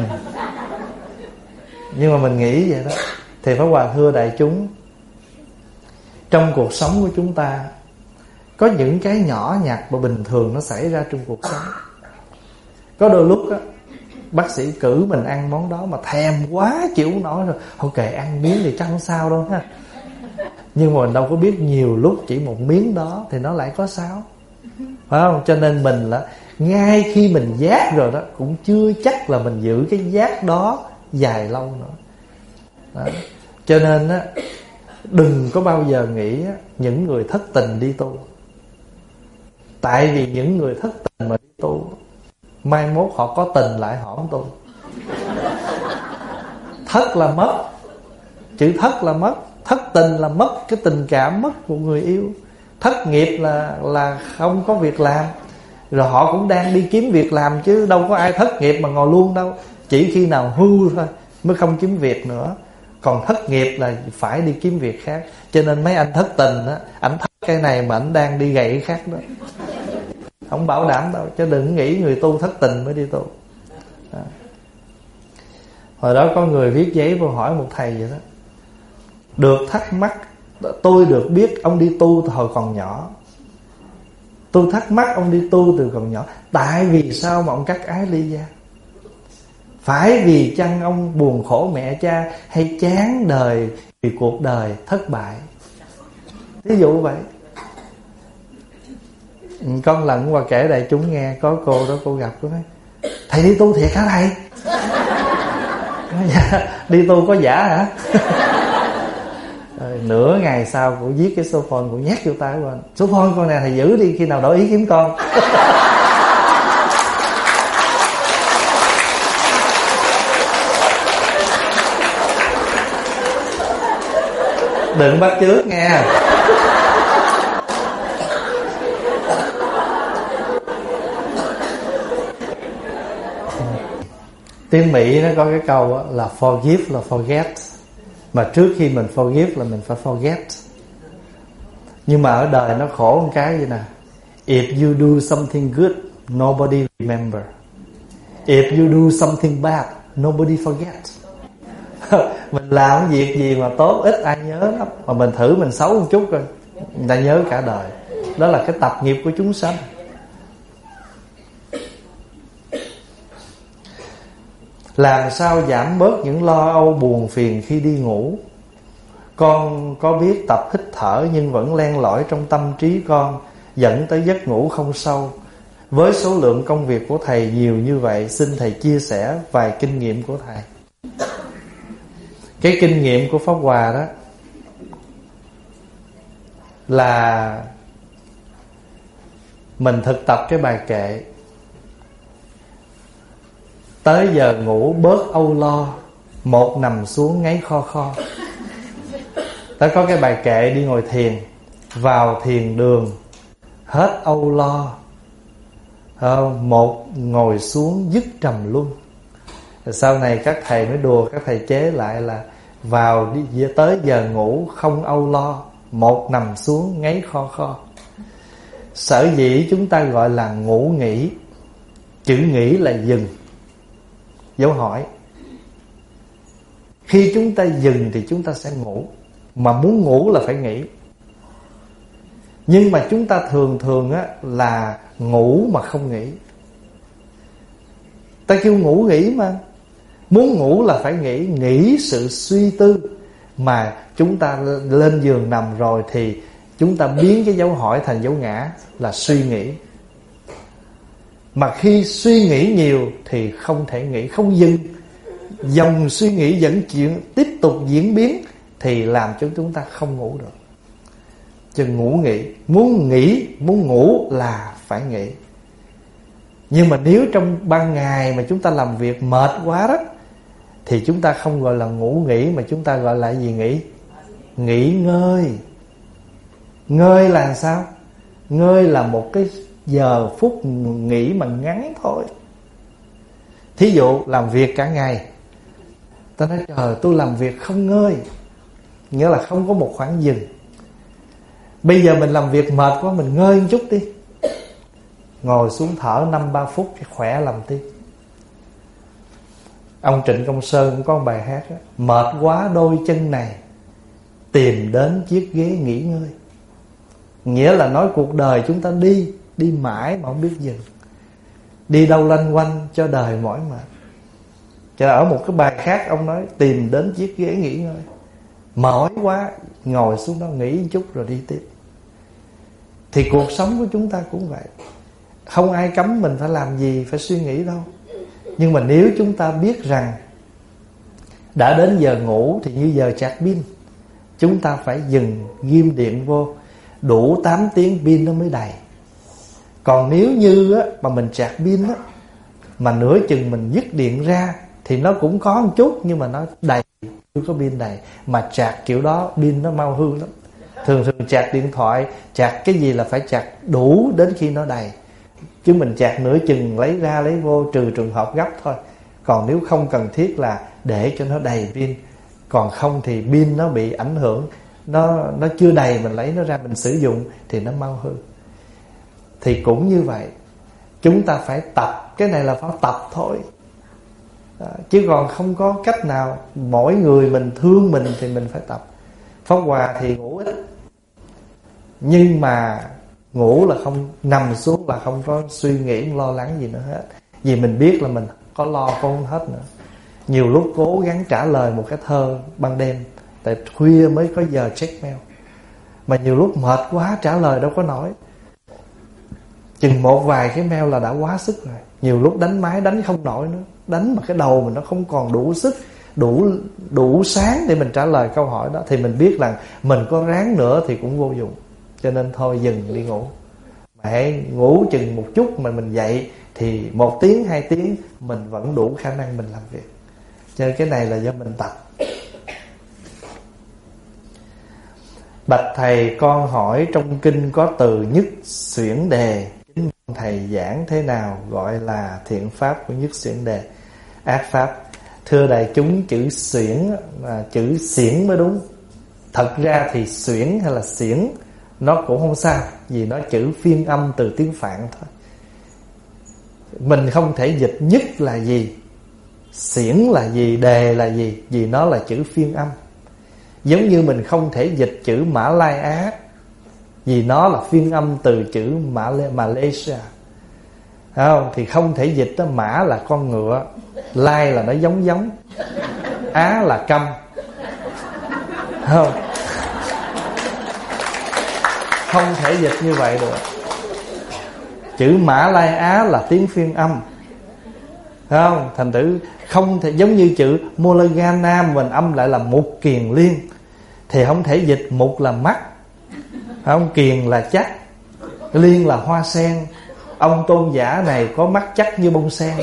Nhưng mà mình nghĩ vậy đó. Thì Pháp Hòa thưa đại chúng, trong cuộc sống của chúng ta có những cái nhỏ nhặt và bình thường nó xảy ra trong cuộc sống. Có đôi lúc á, bác sĩ cử mình ăn món đó mà thèm quá chịu không nổi rồi, thôi kệ ăn miếng thì chắc không sao đâu ha. Nhưng mà mình đâu có biết nhiều lúc chỉ một miếng đó thì nó lại có sao, phải không? Cho nên mình là ngay khi mình giác rồi đó, cũng chưa chắc là mình giữ cái giác đó dài lâu nữa đó. Cho nên á, đừng có bao giờ nghĩ á, những người thất tình đi tu. Tại vì những người thất tình mà đi tu, mai mốt họ có tình lại họ không tu. Thất là mất. Chữ thất là mất. Thất tình là mất cái tình cảm, mất một người yêu. Thất nghiệp là là không có việc làm. Rồi họ cũng đang đi kiếm việc làm, chứ đâu có ai thất nghiệp mà ngồi luôn đâu. Chỉ khi nào hưu thôi mới không kiếm việc nữa. Còn thất nghiệp là phải đi kiếm việc khác. Cho nên mấy anh thất tình á, ảnh thất cái này mà ảnh đang đi gậy cái khác đó. Không bảo đảm đâu. Chứ đừng nghĩ người tu thất tình mới đi tu đó. Hồi đó có người viết giấy vô hỏi một thầy vậy đó: được thắc mắc, tôi được biết ông đi tu từ hồi còn nhỏ. Tôi thắc mắc ông đi tu từ còn nhỏ, tại vì sao mà ông cắt ái ly gia? Phải vì chăng ông buồn khổ mẹ cha, hay chán đời vì cuộc đời thất bại? Ví dụ vậy. Con lần qua kể đại chúng nghe, có cô đó, cô gặp cô nói: thầy đi tu thiệt hả thầy? Đi tu có giả hả? Rồi, nửa ngày sau cô viết cái số phone, cô nhét vô tay của anh: số phone con này thầy giữ đi, khi nào đổi ý kiếm con. Đừng bắt chước nghe. Tiếng Mỹ nó có cái câu là forgive là forget. Mà trước khi mình forgive là mình phải forget. Nhưng mà ở đời nó khổ một cái vậy nè: if you do something good, nobody remember. If you do something bad, nobody forget. Mình làm việc gì mà tốt ít ai nhớ lắm, mà mình thử mình xấu một chút rồi người ta nhớ cả đời. Đó là cái tập nghiệp của chúng sanh. Làm sao giảm bớt những lo âu buồn phiền khi đi ngủ? Con có biết tập hít thở nhưng vẫn len lỏi trong tâm trí con, dẫn tới giấc ngủ không sâu. Với số lượng công việc của thầy nhiều như vậy, xin thầy chia sẻ vài kinh nghiệm của thầy. Cái kinh nghiệm của Pháp Hòa đó là mình thực tập cái bài kệ: tới giờ ngủ bớt âu lo, một nằm xuống ngáy kho kho. Ta có cái bài kệ đi ngồi thiền, vào thiền đường hết âu lo, một ngồi xuống dứt trầm luân. Rồi sau này các thầy mới đùa, các thầy chế lại là vào đi tới giờ ngủ không âu lo, một nằm xuống ngáy kho kho. Sở dĩ chúng ta gọi là ngủ nghỉ, chữ nghỉ là dừng, dấu hỏi. Khi chúng ta dừng thì chúng ta sẽ ngủ, mà muốn ngủ là phải nghỉ. Nhưng mà chúng ta thường thường á là ngủ mà không nghỉ. Ta kêu ngủ nghỉ mà. Muốn ngủ là phải nghỉ, nghỉ sự suy tư. Mà chúng ta lên giường nằm rồi thì chúng ta biến cái dấu hỏi thành dấu ngã, là suy nghĩ. Mà khi suy nghĩ nhiều thì không thể nghỉ, không dừng. Dòng suy nghĩ dẫn chuyện tiếp tục diễn biến thì làm cho chúng ta không ngủ được. Chứ ngủ nghỉ, muốn nghỉ, muốn ngủ là phải nghỉ. Nhưng mà nếu trong ban ngày mà chúng ta làm việc mệt quá đó thì chúng ta không gọi là ngủ nghỉ, mà chúng ta gọi là gì nghỉ? Nghỉ ngơi. Ngơi là sao? Ngơi là một cái giờ phút nghỉ mà ngắn thôi. Thí dụ làm việc cả ngày, ta nói trời tôi làm việc không ngơi, nghĩa là không có một khoảng dừng. Bây giờ mình làm việc mệt quá, mình ngơi một chút đi, ngồi xuống thở năm ba phút thì khỏe làm tiếp. Ông Trịnh Công Sơn cũng có một bài hát đó: mệt quá đôi chân này, tìm đến chiếc ghế nghỉ ngơi. Nghĩa là nói cuộc đời chúng ta đi, đi mãi mà không biết dừng, đi đâu lanh quanh cho đời mỏi mệt. Cho ở một cái bài khác ông nói tìm đến chiếc ghế nghỉ ngơi. Mỏi quá ngồi xuống đó nghỉ một chút rồi đi tiếp. Thì cuộc sống của chúng ta cũng vậy. Không ai cấm mình phải làm gì, phải suy nghĩ đâu. Nhưng mà nếu chúng ta biết rằng đã đến giờ ngủ thì như giờ sạc pin, chúng ta phải dừng, ghim điện vô, đủ tám tiếng pin nó mới đầy. Còn nếu như á, mà mình sạc pin á, mà nửa chừng mình dứt điện ra thì nó cũng có một chút nhưng mà nó đầy, chưa có pin đầy. Mà sạc kiểu đó pin nó mau hư lắm. Thường thường sạc điện thoại, sạc cái gì là phải sạc đủ đến khi nó đầy. Chứ mình sạc nửa chừng lấy ra lấy vô, trừ trường hợp gấp thôi. Còn nếu không cần thiết là để cho nó đầy pin. Còn không thì pin nó bị ảnh hưởng, Nó, nó chưa đầy mình lấy nó ra mình sử dụng thì nó mau hư. Thì cũng như vậy, chúng ta phải tập. Cái này là phải tập thôi đó, chứ còn không có cách nào. Mỗi người mình thương mình thì mình phải tập. Pháp Hòa thì ngủ ít, nhưng mà ngủ là không, nằm xuống là không có suy nghĩ, lo lắng gì nữa hết. Vì mình biết là mình có lo cũng không hết nữa. Nhiều lúc cố gắng trả lời một cái thơ ban đêm, tại khuya mới có giờ check mail, mà nhiều lúc mệt quá trả lời đâu có nổi. Chừng một vài cái mail là đã quá sức rồi. Nhiều lúc đánh máy đánh không nổi nữa, đánh mà cái đầu mình nó không còn đủ sức, đủ đủ sáng để mình trả lời câu hỏi đó. Thì mình biết rằng mình có ráng nữa thì cũng vô dụng. Cho nên thôi dừng đi ngủ. Mà hãy ngủ chừng một chút mà mình dậy thì một tiếng hai tiếng mình vẫn đủ khả năng mình làm việc. Cho nên cái này là do mình tập. Bạch thầy, con hỏi trong kinh có từ nhất xuyển đề, chính thầy giảng thế nào gọi là thiện pháp của nhất xuyển đề, ác pháp? Thưa đại chúng, chữ xuyển là chữ xiển mới đúng. Thật ra thì xuyển hay là xiển nó cũng không sao, vì nó chữ phiên âm từ tiếng Phạn thôi. Mình không thể dịch nhất là gì, xiển là gì, đề là gì, vì nó là chữ phiên âm. Giống như mình không thể dịch chữ Mã Lai Á, vì nó là phiên âm từ chữ Mã Malaysia. Không? Thì không thể dịch đó. Mã là con ngựa, Lai là nó giống giống, Á là câm. Không Không thể dịch như vậy được. Chữ Mã Lai Á là tiếng phiên âm, không? Thành thử không thể giống như chữ Mulagana mình âm lại là Mục Kiền Liên, thì không thể dịch mục là mắt, không? Kiền là chắc, liên là hoa sen. Ông tôn giả này có mắt chắc như bông sen.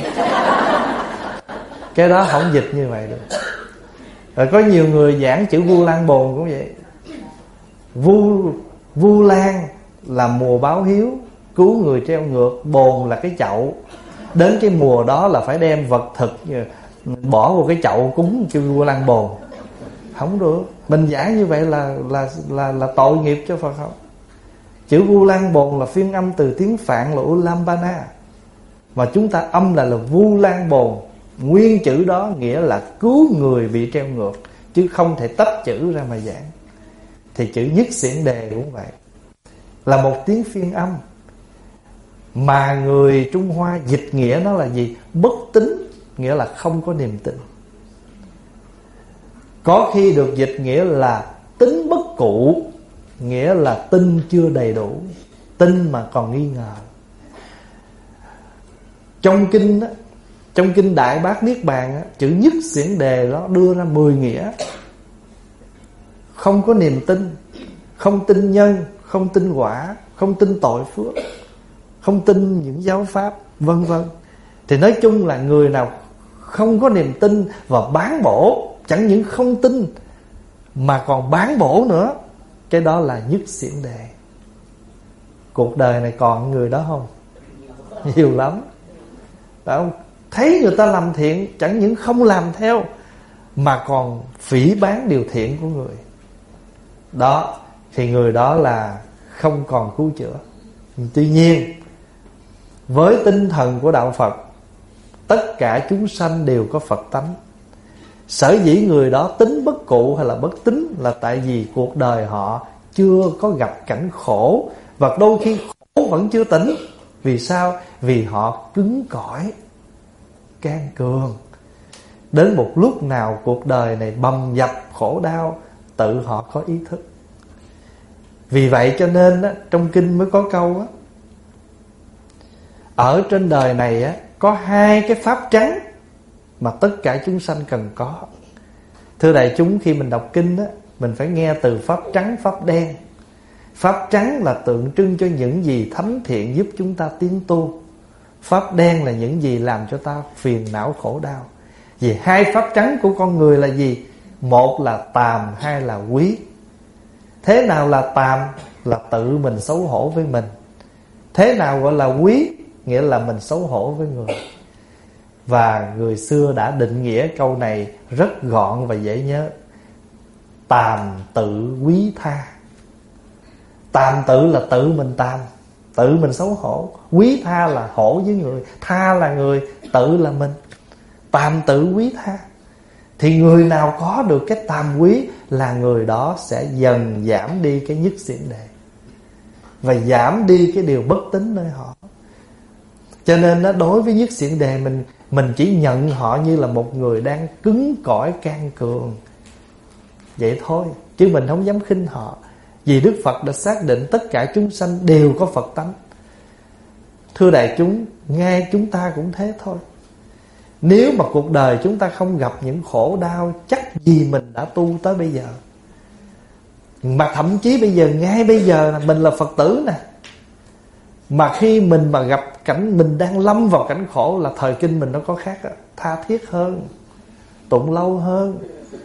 Cái đó không dịch như vậy được. Rồi có nhiều người giảng chữ Vu Lan Bồn cũng vậy. Vu Vu Lan là mùa báo hiếu, cứu người treo ngược. Bồn là cái chậu, đến cái mùa đó là phải đem vật thực bỏ vào cái chậu cúng cho Vu Lan Bồn. Không được. Mình giảng như vậy là là là là tội nghiệp cho Phật không? Chữ Vu Lan Bồn là phiên âm từ tiếng Phạn là Ulambana, mà chúng ta âm là là Vu Lan Bồn. Nguyên chữ đó nghĩa là cứu người bị treo ngược, chứ không thể tách chữ ra mà giảng. Thì chữ Nhất Xiển Đề cũng vậy, là một tiếng phiên âm, mà người Trung Hoa dịch nghĩa nó là gì? Bất tín, nghĩa là không có niềm tin. Có khi được dịch nghĩa là tín bất cụ, nghĩa là tin chưa đầy đủ, tin mà còn nghi ngờ. Trong kinh đó, trong kinh Đại Bát Niết Bàn á, chữ Nhất Xiển Đề đó đưa ra mười nghĩa. Không có niềm tin, không tin nhân, không tin quả, không tin tội phước, không tin những giáo pháp, vân vân. Thì nói chung là người nào không có niềm tin và bán bổ, chẳng những không tin mà còn bán bổ nữa, cái đó là Nhất Xiển Đề. Cuộc đời này còn người đó không? Nhiều lắm. Phải không? Thấy người ta làm thiện, chẳng những không làm theo mà còn phỉ báng điều thiện của người đó, thì người đó là không còn cứu chữa. Tuy nhiên, với tinh thần của đạo Phật, tất cả chúng sanh đều có Phật tánh. Sở dĩ người đó tính bất cụ hay là bất tín là tại vì cuộc đời họ chưa có gặp cảnh khổ, và đôi khi khổ vẫn chưa tỉnh. Vì sao? Vì họ cứng cỏi, can cường. Đến một lúc nào cuộc đời này bầm dập khổ đau, tự họ có ý thức. Vì vậy cho nên á, trong kinh mới có câu á, ở trên đời này á, có hai cái pháp trắng mà tất cả chúng sanh cần có. Thưa đại chúng, khi mình đọc kinh á, mình phải nghe từ pháp trắng, pháp đen. Pháp trắng là tượng trưng cho những gì thánh thiện giúp chúng ta tiến tu. Pháp đen là những gì làm cho ta phiền não khổ đau. Vì hai pháp trắng của con người là gì? Một là tàm, hai là quý. Thế nào là tàm? Là tự mình xấu hổ với mình. Thế nào gọi là quý? Nghĩa là mình xấu hổ với người. Và người xưa đã định nghĩa câu này rất gọn và dễ nhớ. Tàm tự quý tha. Tàm tự là tự mình tàm, tự mình xấu hổ. Quý tha là hổ với người, tha là người, tự là mình. Tàm tự quý tha. Thì người nào có được cái tàm quý là người đó sẽ dần giảm đi cái Nhất Xiển Đề, và giảm đi cái điều bất tín nơi họ. Cho nên đó, đối với Nhất Xiển Đề, Mình mình chỉ nhận họ như là một người đang cứng cỏi can cường, vậy thôi. Chứ mình không dám khinh họ. Vì Đức Phật đã xác định tất cả chúng sanh đều có Phật tánh. Thưa đại chúng, ngay chúng ta cũng thế thôi. Nếu mà cuộc đời chúng ta không gặp những khổ đau, chắc gì mình đã tu tới bây giờ. Mà thậm chí bây giờ, ngay bây giờ là mình là Phật tử nè. Mà khi mình mà gặp cảnh mình đang lâm vào cảnh khổ là thời kinh mình nó có khác đó. Tha thiết hơn, tụng lâu hơn.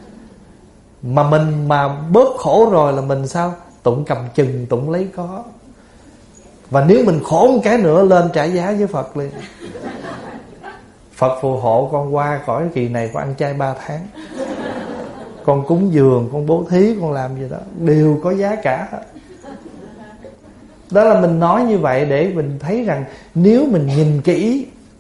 Mà mình mà bớt khổ rồi là mình sao? Tụng cầm chừng, tụng lấy có. Và nếu mình khổ một cái nữa lên trả giá với Phật liền. Phật phù hộ con qua khỏi kỳ này, con ăn chay ba tháng, con cúng dường, con bố thí, con làm gì đó, đều có giá cả hết. Đó là mình nói như vậy để mình thấy rằng nếu mình nhìn kỹ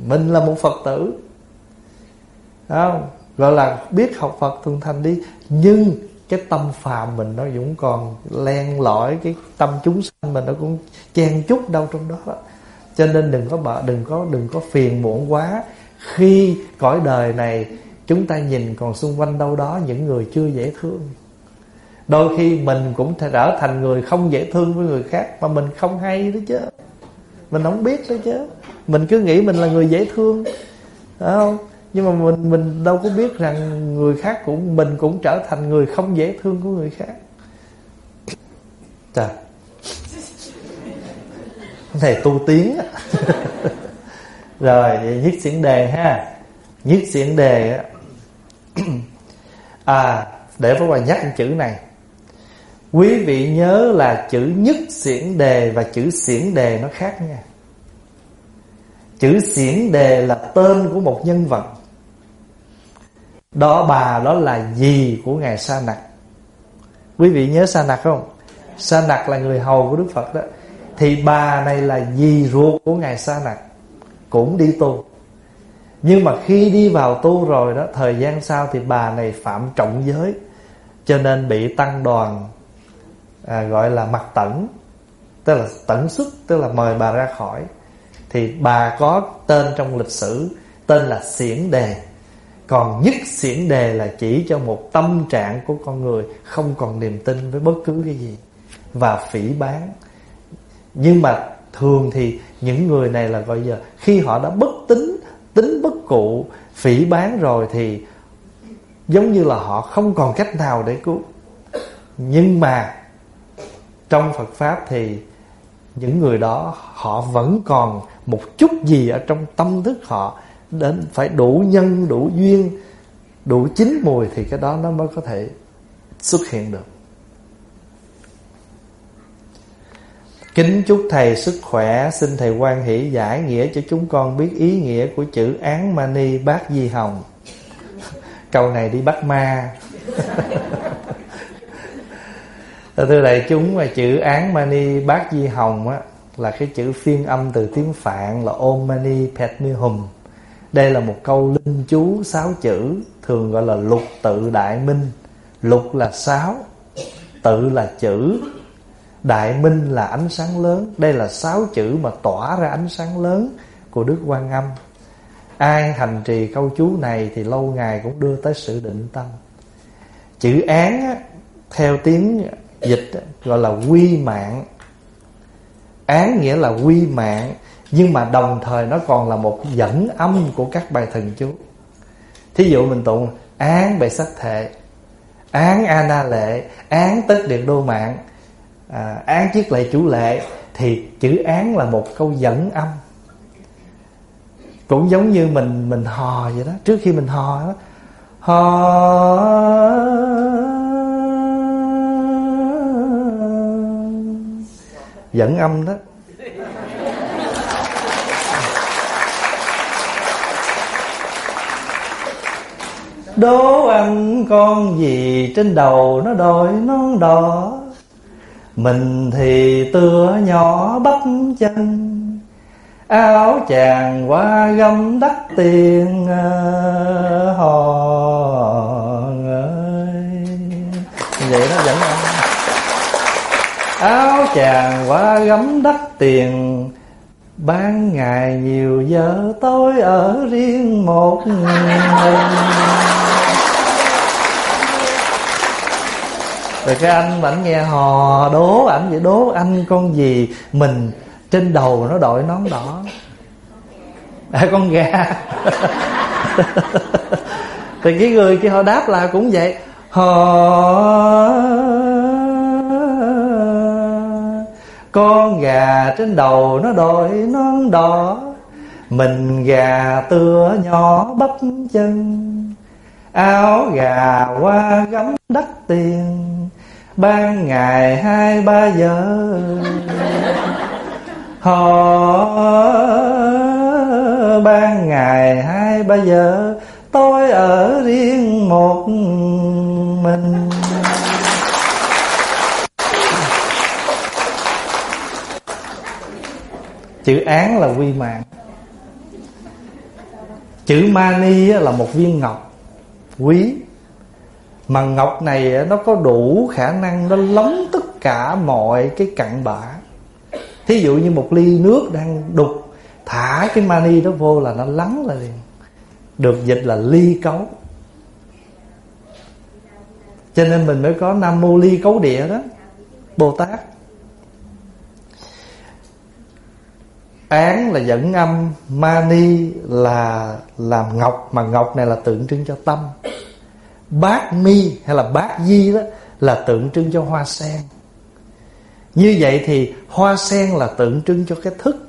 Mình là một Phật tử, không? Gọi là biết học Phật thuần thành đi. Nhưng cái tâm phàm mình nó cũng còn len lỏi, cái tâm chúng sanh mình nó cũng chen chúc đâu trong đó. Cho nên đừng có bợ, đừng có đừng có phiền muộn quá. Khi cõi đời này chúng ta nhìn còn xung quanh đâu đó những người chưa dễ thương. Đôi khi mình cũng trở thành người không dễ thương với người khác mà mình không hay đó chứ. Mình không biết đó chứ. Mình cứ nghĩ mình là người dễ thương, phải không? Nhưng mà mình mình đâu có biết rằng người khác cũng mình cũng trở thành người không dễ thương của người khác. Trời, cái này tu tiến á. Rồi, Nhất Xiển Đề ha. Nhất Xiển Đề á. À, để Pháp Hòa nhắc một chữ này. Quý vị nhớ là chữ Nhất Xiển Đề và chữ Xiển Đề nó khác nha. Chữ Xiển Đề là tên của một nhân vật. Đó, bà đó là dì của Ngài Sa Nặc. Quý vị nhớ Sa Nặc không? Sa Nặc là người hầu của Đức Phật đó. Thì bà này là dì ruột của Ngài Sa Nặc, cũng đi tu. Nhưng mà khi đi vào tu rồi đó, thời gian sau thì bà này phạm trọng giới, cho nên bị tăng đoàn à, gọi là mặc tẩn, tức là tẩn xuất, tức là mời bà ra khỏi. Thì bà có tên trong lịch sử, tên là Xiển Đề. Còn Nhất Xiển Đề là chỉ cho một tâm trạng của con người không còn niềm tin với bất cứ cái gì và phỉ báng. Nhưng mà thường thì những người này là gọi giờ khi họ đã bất tín, tính bất cụ, phỉ báng rồi thì giống như là họ không còn cách nào để cứu. Nhưng mà trong Phật Pháp thì những người đó họ vẫn còn một chút gì ở trong tâm thức họ, đến phải đủ nhân, đủ duyên, đủ chín mùi thì cái đó nó mới có thể xuất hiện được. Kính chúc thầy sức khỏe, xin thầy hoan hỷ giải nghĩa cho chúng con biết ý nghĩa của chữ Án Mani Bát Di Hồng. Câu này đi bắt ma. Thưa đại chúng, mà chữ Án Mani Bát Di Hồng á, là cái chữ phiên âm từ tiếng Phạn là Om Mani Padme Hum. Đây là một câu linh chú sáu chữ, thường gọi là lục tự đại minh. Lục là sáu, tự là chữ, đại minh là ánh sáng lớn. Đây là sáu chữ mà tỏa ra ánh sáng lớn của Đức Quan Âm. Ai hành trì câu chú này thì lâu ngày cũng đưa tới sự định tâm. Chữ án á, theo tiếng dịch á, gọi là quy mạng. Án nghĩa là quy mạng, nhưng mà đồng thời nó còn là một dẫn âm của các bài thần chú. Thí dụ mình tụng án bệ sắc thệ, án a na lệ, án tất điện đô mạng, à, án chiết lệ chủ lệ, thì chữ án là một câu dẫn âm. Cũng giống như mình mình hò vậy đó. Trước khi mình hò đó, hò dẫn âm đó. Đố anh con gì trên đầu nó đội nón đỏ, mình thì tựa nhỏ bắp chân, áo chàng qua gấm đắt tiền hò ơi. Vậy đó dẫn âm. Áo chàng qua gấm đắt tiền, ban ngày nhiều giờ tối ở riêng một mình. Rồi cái anh ảnh nghe hò đố ảnh vậy, đố anh con gì mình trên đầu nó đội nón đỏ. À, con gà. Thì cái người kia họ đáp là cũng vậy, hò con gà trên đầu nó đội nón đỏ, mình gà tựa nhỏ bắp chân, áo gà qua gấm đắt tiền, ban ngày hai ba giờ hò ban ngày hai ba giờ tôi ở riêng một mình. Chữ án là quy mạng. Chữ mani là một viên ngọc quý, mà ngọc này nó có đủ khả năng nó lóng tất cả mọi cái cặn bã. Thí dụ như một ly nước đang đục, thả cái mani đó vô là nó lắng lại liền, được dịch là ly cấu. Cho nên mình mới có Nam Mô Ly Cấu Địa đó, Bồ Tát. Án là dẫn âm, mani là làm ngọc, mà ngọc này là tượng trưng cho tâm. Bát mi hay là bát di đó là tượng trưng cho hoa sen. Như vậy thì hoa sen là tượng trưng cho cái thức,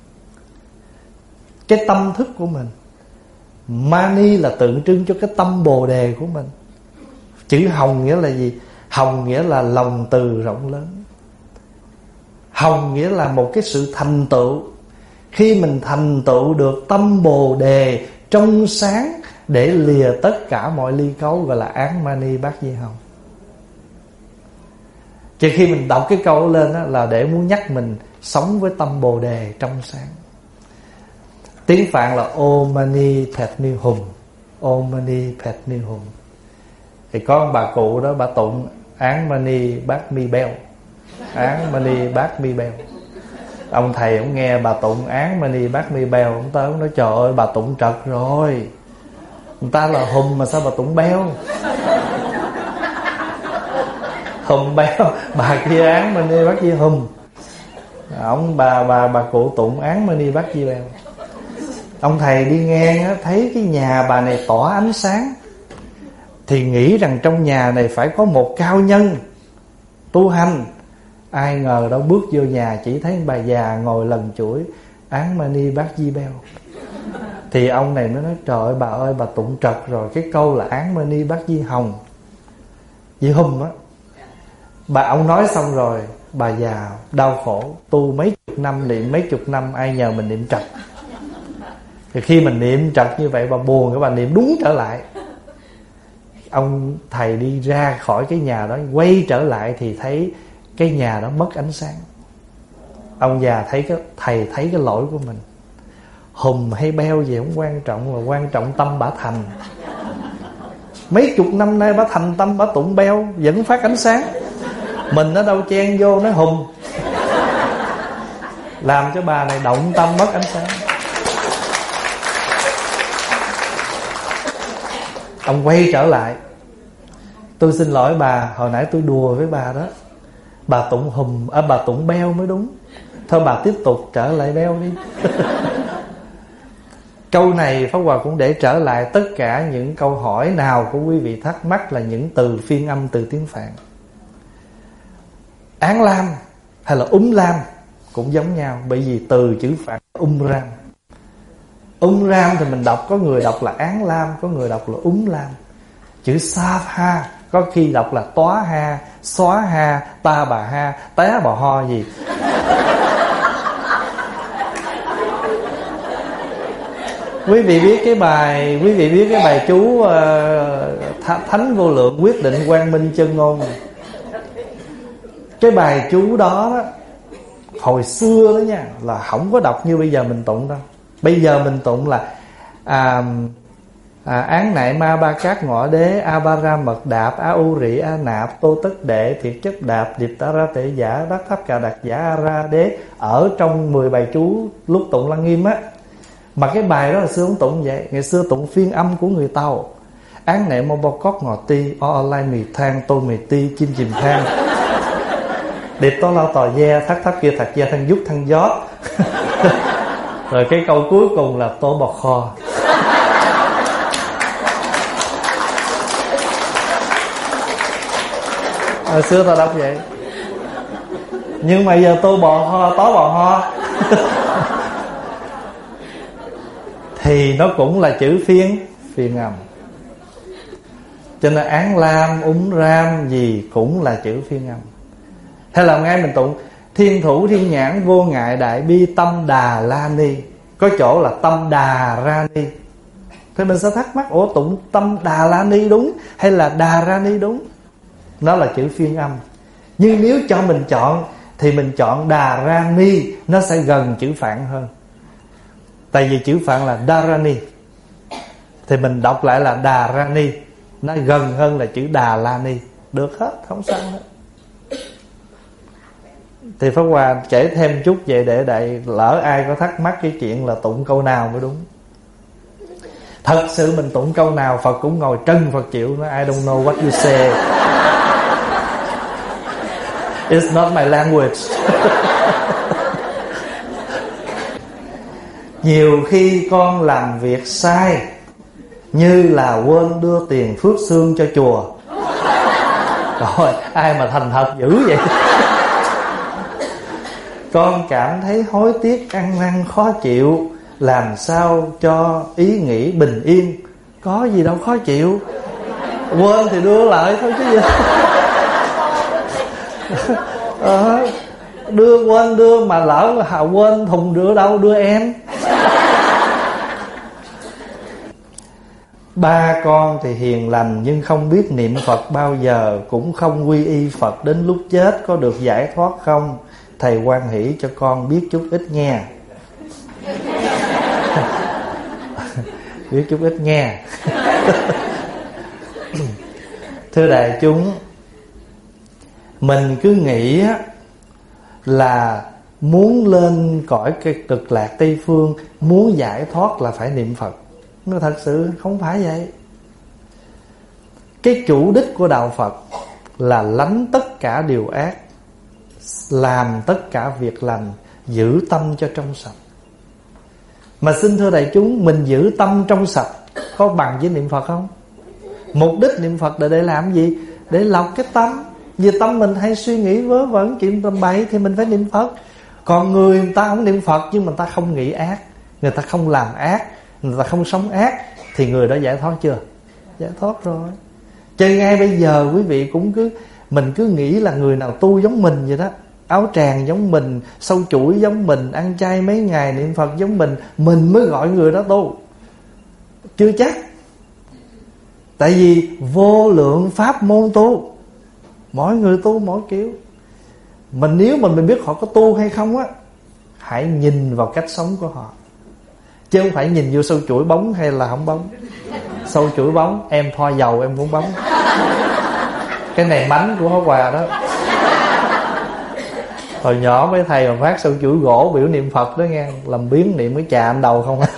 cái tâm thức của mình. Mani là tượng trưng cho cái tâm bồ đề của mình. Chữ hồng nghĩa là gì? Hồng nghĩa là lòng từ rộng lớn. Hồng nghĩa là một cái sự thành tựu. Khi mình thành tựu được tâm bồ đề trong sáng để lìa tất cả mọi ly cấu, gọi là án mani bát di hồng. Chứ khi mình đọc cái câu lên đó là để muốn nhắc mình sống với tâm bồ đề trong sáng. Tiếng Phạn là Om Mani Padme Hum. Om Mani Padme Hum. Thì có ông bà cụ đó, bà tụng án mani bát mi beo, án mani bát mi beo. Ông thầy ông nghe bà tụng án mani bát mi beo, ông tới ông nói trời ơi bà tụng trật rồi, người ta là hùm mà sao bà tụng beo? Hùm beo, bà kia án mani bát di hùm, ông bà bà bà cụ tụng án mani bát di beo. Ông thầy đi ngang á, thấy cái nhà bà này tỏa ánh sáng, thì nghĩ rằng trong nhà này phải có một cao nhân tu hành. Ai ngờ đâu bước vô nhà chỉ thấy bà già ngồi lần chuỗi án mani bát di beo. Thì ông này mới nói trời ơi bà ơi, bà tụng trật rồi, cái câu là án mani bát di hồng, di hum á. Bà ông nói xong rồi, bà già đau khổ, tu mấy chục năm, niệm mấy chục năm, ai nhờ mình niệm trật. Thì khi mình niệm trật như vậy, bà buồn, cái bà niệm đúng trở lại. Ông thầy đi ra khỏi cái nhà đó, quay trở lại thì thấy cái nhà đó mất ánh sáng. Ông già thấy cái thầy thấy cái lỗi của mình. Hùm hay beo gì không quan trọng, mà quan trọng tâm bả thành. Mấy chục năm nay bả thành tâm, bả tụng beo vẫn phát ánh sáng. Mình ở đâu chen vô nói hùm, làm cho bà này động tâm mất ánh sáng. Ông quay trở lại, tôi xin lỗi bà, hồi nãy tôi đùa với bà đó, bà tụng hùm, à, bà tụng beo mới đúng. Thôi bà tiếp tục trở lại beo đi. Câu này Pháp Hòa cũng để trở lại tất cả những câu hỏi nào của quý vị thắc mắc là những từ phiên âm từ tiếng Phạn. Án lam hay là úm lam cũng giống nhau, bởi vì từ chữ Phạn um ram. Um ram thì mình đọc, có người đọc là án lam, có người đọc là úm lam. Chữ sa ha có khi đọc là tóa ha, xóa ha, ta bà ha, té bà ho gì. Quý vị biết cái bài, quý vị biết cái bài chú uh, Thánh Vô Lượng Quyết Định Quang Minh Chân Ngôn. Cái bài chú đó, đó hồi xưa đó nha, là không có đọc như bây giờ mình tụng đâu. Bây giờ mình tụng là à, à, án nại ma ba cát ngọ đế, a ba ra mật đạp, a u rị a nạp, tô tất đệ, thiệt chất đạp, điệp ta ra tệ giả, đắc tháp cà đặc giả a ra đế. Ở trong mười bài chú lúc tụng Lăng Nghiêm á. Mà cái bài đó là xưa không tụng vậy. Ngày xưa tụng phiên âm của người Tàu. Án nại mô bò cót ngọ ti, o lai mì thang, tô mì ti, chim chìm thang, điệp tố lao tò gia, thác tháp kia thạc gia thăng dút thăng gió. Rồi cái câu cuối cùng là tô bò kho. Hồi xưa ta đọc vậy. Nhưng mà giờ tô bò ho, tó bò ho. Thì nó cũng là chữ phiên phiên âm. Cho nên án lam, úm ram gì cũng là chữ phiên âm. Hay là ngay mình tụng thiên thủ thiên nhãn vô ngại đại bi tâm đà la ni, có chỗ là tâm đà ra ni. Thì mình sẽ thắc mắc, ủa tụng tâm đà la ni đúng hay là đà ra ni đúng? Nó là chữ phiên âm. Nhưng nếu cho mình chọn thì mình chọn đà ra ni, nó sẽ gần chữ Phạn hơn. Tại vì chữ Phạn là đà ra ni. thì mình đọc lại là Đà Ra Ni, nó gần hơn là chữ Đà La Ni. Được hết, không sao hết. Thì Pháp Hòa kể thêm chút vậy để đại lỡ ai có thắc mắc cái chuyện là tụng câu nào mới đúng. Thật sự mình tụng câu nào Phật cũng ngồi trân Phật chịu. Nó I don't know what you say. It's not my language. Nhiều khi con làm việc sai, như là quên đưa tiền phước xương cho chùa. Rồi ai mà thành thật dữ vậy. Con cảm thấy hối tiếc, ăn năn khó chịu, làm sao cho ý nghĩ bình yên. Có gì đâu khó chịu, quên thì đưa lại thôi chứ gì. ờ, Đưa quên đưa mà lỡ hà quên thùng đưa đâu đưa em. Ba con thì hiền lành nhưng không biết niệm Phật bao giờ, cũng không quy y Phật, đến lúc chết có được giải thoát không? Thầy hoan hỷ cho con biết chút ít nghe. Biết chút ít nghe. Thưa đại chúng, mình cứ nghĩ là muốn lên cõi cái cực lạc Tây Phương, muốn giải thoát là phải niệm Phật. Nhưng thật sự không phải vậy. Cái chủ đích của đạo Phật là lánh tất cả điều ác, làm tất cả việc lành, giữ tâm cho trong sạch. Mà xin thưa đại chúng, mình giữ tâm trong sạch có bằng với niệm Phật không? Mục đích niệm Phật là để làm gì? Để lọc cái tâm. Vì tâm mình hay suy nghĩ vớ vẩn chuyện tầm bậy thì mình phải niệm Phật. Còn người, người ta không niệm Phật nhưng mà người ta không nghĩ ác, người ta không làm ác, người ta không sống ác, thì người đó giải thoát chưa? Giải thoát rồi. Cho ngay bây giờ quý vị cũng cứ, mình cứ nghĩ là người nào tu giống mình vậy đó, áo tràng giống mình, sâu chuỗi giống mình, ăn chay mấy ngày niệm Phật giống mình, mình mới gọi người đó tu. Chưa chắc. Tại vì vô lượng pháp môn tu, mỗi người tu mỗi kiểu. Mà nếu mà mình biết họ có tu hay không á, hãy nhìn vào cách sống của họ, chứ không phải nhìn vô sâu chuỗi bóng hay là không bóng. Sâu chuỗi bóng, em thoa dầu em cũng bóng. Cái này mánh của Pháp Hòa đó. Hồi nhỏ mấy thầy mà phát sâu chuỗi gỗ biểu niệm Phật đó nghe, làm biến niệm cái chà anh đầu không á.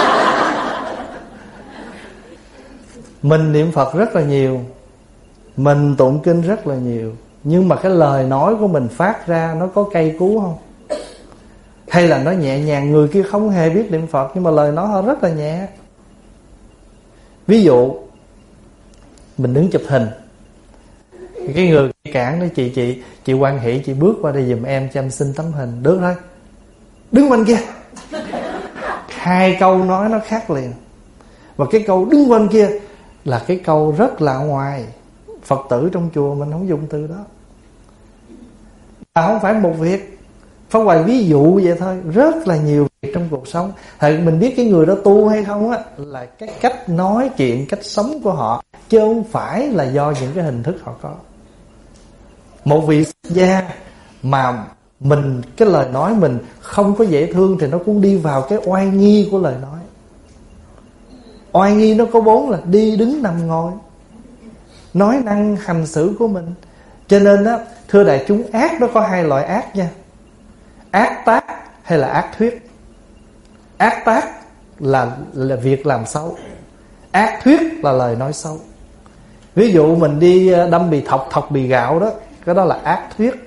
Mình niệm Phật rất là nhiều, mình tụng kinh rất là nhiều, nhưng mà cái lời nói của mình phát ra nó có cay cú không? Hay là nó nhẹ nhàng? Người kia không hề biết niệm Phật nhưng mà lời nói họ rất là nhẹ. Ví dụ mình đứng chụp hình, cái người cản nói chị chị chị hoan hỷ chị bước qua đây giùm em cho em xin tấm hình. Được thôi, đứng bên kia. Hai câu nói nó khác liền. Và cái câu đứng bên kia là cái câu rất là ngoài. Phật tử trong chùa mình không dùng từ đó. À, không phải một việc. Pháp Hòa ví dụ vậy thôi, rất là nhiều việc trong cuộc sống. Thì mình biết cái người đó tu hay không á, là cái cách nói chuyện, cách sống của họ, chứ không phải là do những cái hình thức họ có. Một vị gia mà mình, cái lời nói mình không có dễ thương thì nó cũng đi vào cái oai nghi của lời nói. Oai nghi nó có bốn là đi đứng nằm ngồi, nói năng hành xử của mình. Cho nên á, thưa đại chúng, ác nó có hai loại ác nha. Ác tác hay là ác thuyết. Ác tác là, là việc làm xấu, ác thuyết là lời nói xấu. Ví dụ mình đi đâm bì thọc, thọc bì gạo đó, cái đó là ác thuyết.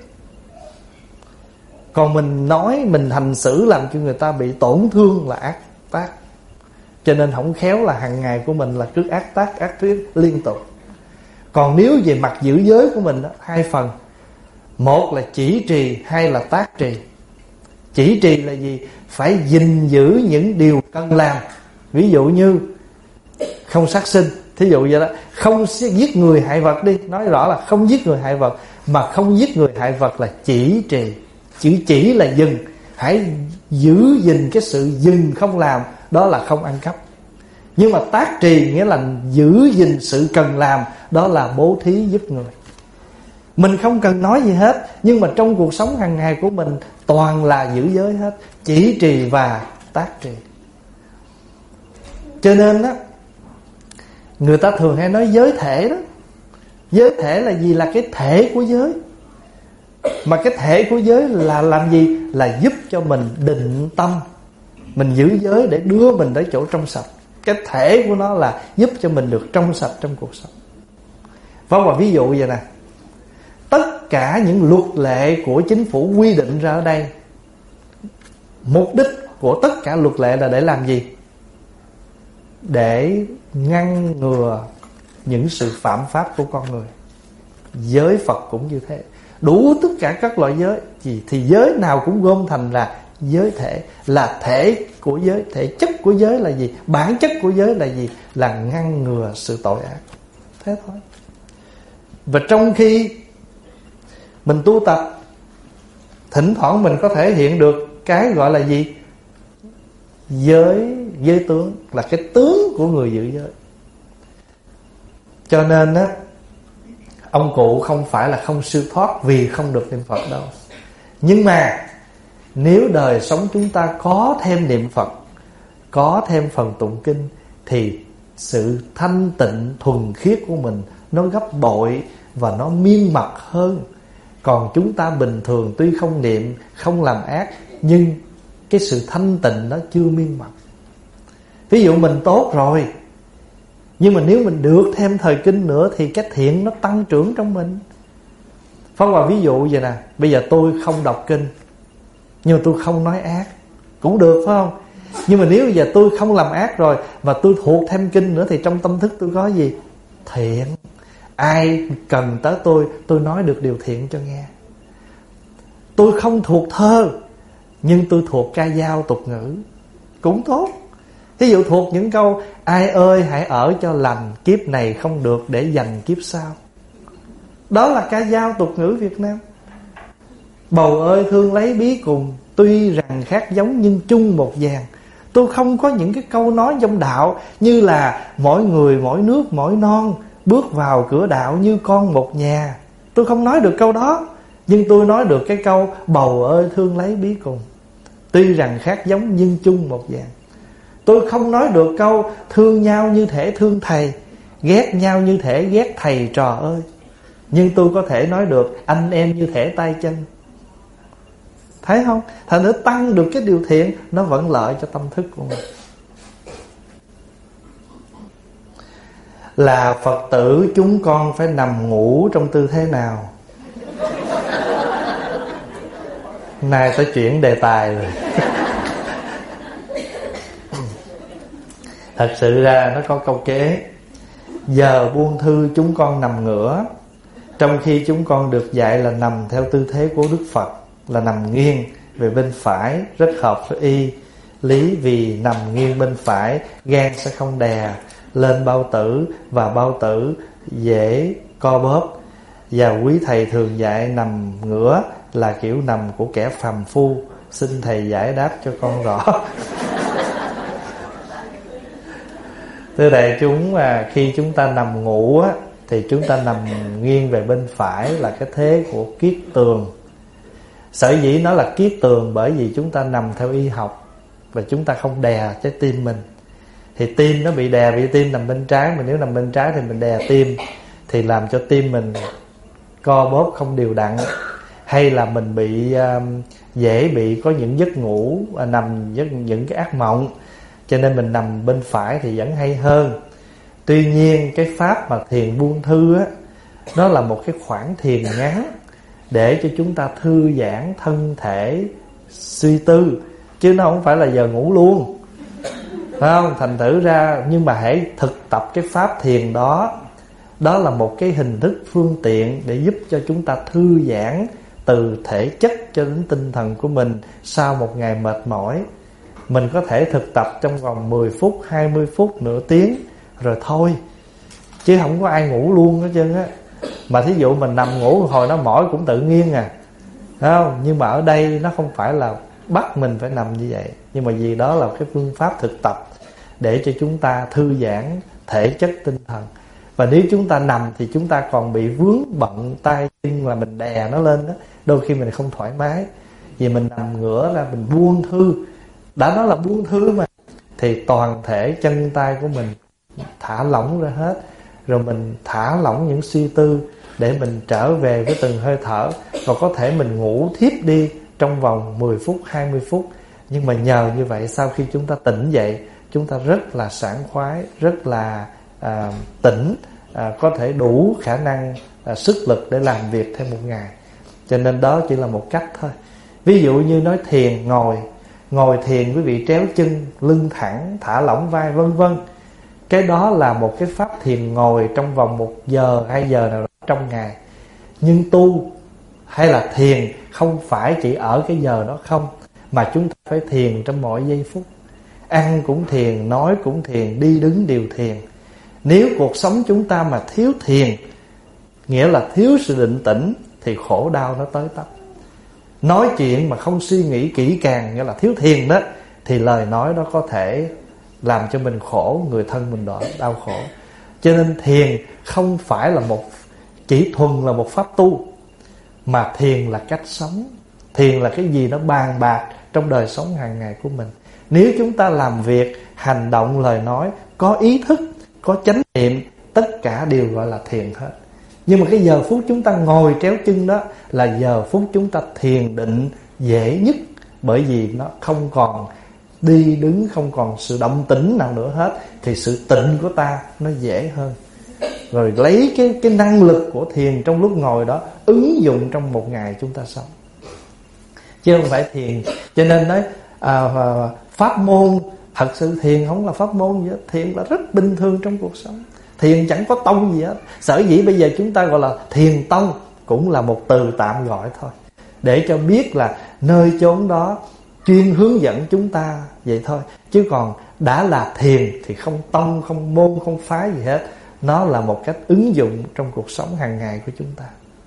Còn mình nói, mình hành xử làm cho người ta bị tổn thương là ác tác. Cho nên không khéo là hàng ngày của mình là cứ ác tác, ác thuyết liên tục. Còn nếu về mặt giữ giới của mình đó, hai phần. Một là chỉ trì, hai là tác trì. Chỉ trì là gì? Phải gìn giữ những điều cần làm. Ví dụ như không sát sinh, thí dụ vậy đó. Không giết người hại vật đi, nói rõ là không giết người hại vật. Mà không giết người hại vật là chỉ trì. Chữ chỉ là dừng. Hãy giữ gìn cái sự dừng không làm, đó là không ăn cắp. Nhưng mà tác trì nghĩa là giữ gìn sự cần làm, đó là bố thí giúp người. Mình không cần nói gì hết, nhưng mà trong cuộc sống hàng ngày của mình toàn là giữ giới hết, chỉ trì và tác trì. Cho nên đó, Người ta thường hay nói giới thể đó. Giới thể là gì? Là cái thể của giới. Mà cái thể của giới là làm gì? Là giúp cho mình định tâm, mình giữ giới để đưa mình tới chỗ trong sạch. Cái thể của nó là giúp cho mình được trong sạch trong cuộc sống. Vâng, và ví dụ vậy nè, tất cả những luật lệ của chính phủ quy định ra ở đây, mục đích của tất cả luật lệ là để làm gì? Để ngăn ngừa những sự phạm pháp của con người. Giới Phật cũng như thế. Đủ tất cả các loại giới gì thì giới nào cũng gom thành là giới thể. Là thể của giới. Thể chất của giới là gì? Bản chất của giới là gì? Là ngăn ngừa sự tội ác. Thế thôi. Và trong khi mình tu tập, thỉnh thoảng mình có thể hiện được cái gọi là gì? Giới, giới tướng. Là cái tướng của người giữ giới. Cho nên á, ông cụ không phải là không siêu thoát vì không được niệm Phật đâu. Nhưng mà nếu đời sống chúng ta có thêm niệm Phật, có thêm phần tụng kinh, thì sự thanh tịnh thuần khiết của mình nó gấp bội và nó miên mật hơn. Còn chúng ta bình thường tuy không niệm, không làm ác, nhưng cái sự thanh tịnh nó chưa miên mật. Ví dụ mình tốt rồi, nhưng mà nếu mình được thêm thời kinh nữa thì cái thiện nó tăng trưởng trong mình. Phong vào ví dụ vậy nè, bây giờ tôi không đọc kinh, nhưng mà tôi không nói ác, cũng được phải không? Nhưng mà nếu bây giờ tôi không làm ác rồi, và tôi thuộc thêm kinh nữa, thì trong tâm thức tôi có gì? Thiện. Ai cần tới tôi, tôi nói được điều thiện cho nghe. Tôi không thuộc thơ, nhưng tôi thuộc ca dao tục ngữ, cũng tốt. Ví dụ thuộc những câu: ai ơi hãy ở cho lành, kiếp này không được để dành kiếp sau. Đó là ca dao tục ngữ Việt Nam. Bầu ơi thương lấy bí cùng, tuy rằng khác giống nhưng chung một vàng. Tôi không có những cái câu nói trong đạo như là mỗi người mỗi nước mỗi non, bước vào cửa đạo như con một nhà. Tôi không nói được câu đó, nhưng tôi nói được cái câu bầu ơi thương lấy bí cùng, tuy rằng khác giống nhưng chung một vàng. Tôi không nói được câu thương nhau như thể thương thầy, ghét nhau như thể ghét thầy trò ơi, nhưng tôi có thể nói được anh em như thể tay chân. Thấy không? Thành nữa tăng được cái điều thiện, nó vẫn lợi cho tâm thức của mình. Là Phật tử chúng con phải nằm ngủ trong tư thế nào? Nay tới chuyển đề tài rồi. Thật sự ra nó có câu kế: giờ buông thư chúng con nằm ngửa, trong khi chúng con được dạy là nằm theo tư thế của Đức Phật, là nằm nghiêng về bên phải, rất hợp với y lý. Vì nằm nghiêng bên phải, gan sẽ không đè lên bao tử, và bao tử dễ co bóp. Và quý thầy thường dạy nằm ngửa là kiểu nằm của kẻ phàm phu. Xin thầy giải đáp cho con rõ. Thưa đại chúng, à, khi chúng ta nằm ngủ á, thì chúng ta nằm nghiêng về bên phải là cái thế của kiết tường. Sở dĩ nó là kiết tường bởi vì chúng ta nằm theo y học, và chúng ta không đè trái tim mình. Thì tim nó bị đè, vì tim nằm bên trái, mà nếu nằm bên trái thì mình đè tim, thì làm cho tim mình co bóp không đều đặn, hay là mình bị uh, dễ bị có những giấc ngủ, uh, nằm giấc, những cái ác mộng. Cho nên mình nằm bên phải thì vẫn hay hơn. Tuy nhiên cái pháp mà thiền buông thư á, nó là một cái khoảng thiền ngắn để cho chúng ta thư giãn thân thể, suy tư, chứ nó không phải là giờ ngủ luôn, phải không? Thành thử ra, nhưng mà hãy thực tập cái pháp thiền đó, đó là một cái hình thức phương tiện để giúp cho chúng ta thư giãn từ thể chất cho đến tinh thần của mình sau một ngày mệt mỏi. Mình có thể thực tập trong vòng mười phút, hai mươi phút, nửa tiếng rồi thôi, chứ không có ai ngủ luôn hết trơn á. Mà thí dụ mình nằm ngủ hồi nó mỏi cũng tự nhiên à, thấy không? Nhưng mà ở đây nó không phải là bắt mình phải nằm như vậy, nhưng mà vì đó là cái phương pháp thực tập để cho chúng ta thư giãn thể chất tinh thần. Và nếu chúng ta nằm thì chúng ta còn bị vướng bận tay chân, là mình đè nó lên đó, đôi khi mình không thoải mái. Vì mình nằm ngửa ra, mình buông thư, đã nói là buông thư mà, thì toàn thể chân tay của mình thả lỏng ra hết. Rồi mình thả lỏng những suy tư để mình trở về với từng hơi thở. Và có thể mình ngủ thiếp đi trong vòng mười phút, hai mươi phút. Nhưng mà nhờ như vậy, sau khi chúng ta tỉnh dậy, chúng ta rất là sảng khoái, rất là à, tỉnh, à, có thể đủ khả năng, à, sức lực để làm việc thêm một ngày. Cho nên đó chỉ là một cách thôi. Ví dụ như nói thiền, ngồi Ngồi thiền quý vị tréo chân, lưng thẳng, thả lỏng vai vân vân. Cái đó là một cái pháp thiền ngồi trong vòng một giờ, hai giờ nào đó trong ngày. Nhưng tu hay là thiền không phải chỉ ở cái giờ đó không, mà chúng ta phải thiền trong mọi giây phút. Ăn cũng thiền, nói cũng thiền, đi đứng đều thiền. Nếu cuộc sống chúng ta mà thiếu thiền, nghĩa là thiếu sự định tĩnh, thì khổ đau nó tới tấp. Nói chuyện mà không suy nghĩ kỹ càng, nghĩa là thiếu thiền đó, thì lời nói đó có thể làm cho mình khổ, người thân mình đau, đau khổ. Cho nên thiền không phải là một chỉ thuần là một pháp tu, mà thiền là cách sống. Thiền là cái gì nó bàn bạc trong đời sống hàng ngày của mình. Nếu chúng ta làm việc, hành động, lời nói có ý thức, có chánh niệm, tất cả đều gọi là thiền hết. Nhưng mà cái giờ phút chúng ta ngồi tréo chân đó là giờ phút chúng ta thiền định dễ nhất. Bởi vì nó không còn đi đứng, không còn sự động tĩnh nào nữa hết, thì sự tịnh của ta nó dễ hơn. Rồi lấy cái, cái năng lực của thiền trong lúc ngồi đó ứng dụng trong một ngày chúng ta sống, chứ không phải thiền. Cho nên nói à, pháp môn, thật sự thiền không là pháp môn gì hết. Thiền là rất bình thường trong cuộc sống. Thiền chẳng có tông gì hết. Sở dĩ bây giờ chúng ta gọi là thiền tông, cũng là một từ tạm gọi thôi, để cho biết là nơi chốn đó chuyên hướng dẫn chúng ta vậy thôi. Chứ còn đã là thiền thì không tông, không môn, không phái gì hết. Nó là một cách ứng dụng trong cuộc sống hàng ngày của chúng ta.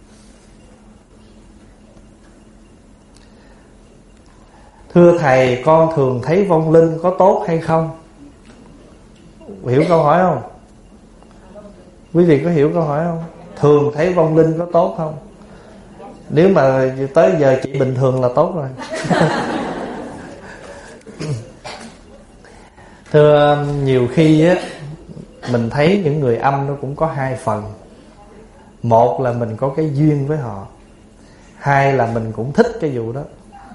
Thưa Thầy, con thường thấy vong linh, có tốt hay không? Hiểu câu hỏi không? Quý vị có hiểu câu hỏi không? Thường thấy vong linh có tốt không? Nếu mà tới giờ chỉ bình thường là tốt rồi. Thưa, nhiều khi á, mình thấy những người âm nó cũng có hai phần. Một là mình có cái duyên với họ, hai là mình cũng thích cái vụ đó.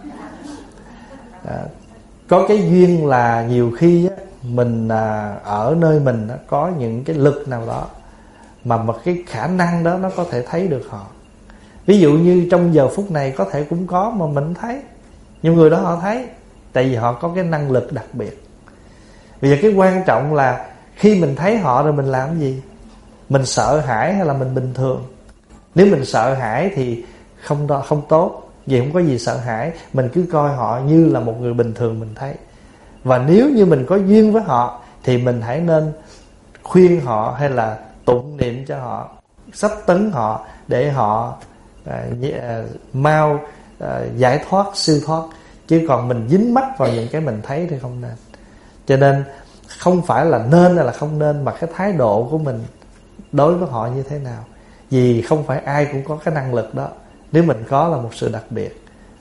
À, có cái duyên là nhiều khi á, mình à, ở nơi mình á, có những cái lực nào đó mà một cái khả năng đó nó có thể thấy được họ. Ví dụ như trong giờ phút này có thể cũng có mà mình thấy, nhưng người đó họ thấy, tại vì họ có cái năng lực đặc biệt. Bây giờ cái quan trọng là khi mình thấy họ rồi mình làm gì? Mình sợ hãi hay là mình bình thường? Nếu mình sợ hãi thì không đó, không tốt. Vì không có gì sợ hãi, mình cứ coi họ như là một người bình thường mình thấy. Và nếu như mình có duyên với họ thì mình hãy nên khuyên họ hay là tụng niệm cho họ, sắp tấn họ để họ à, à, mau à, giải thoát, siêu thoát. Chứ còn mình dính mắc vào những cái mình thấy thì không nên. Cho nên không phải là nên hay là không nên, mà cái thái độ của mình đối với họ như thế nào. Vì không phải ai cũng có cái năng lực đó. Nếu mình có là một sự đặc biệt.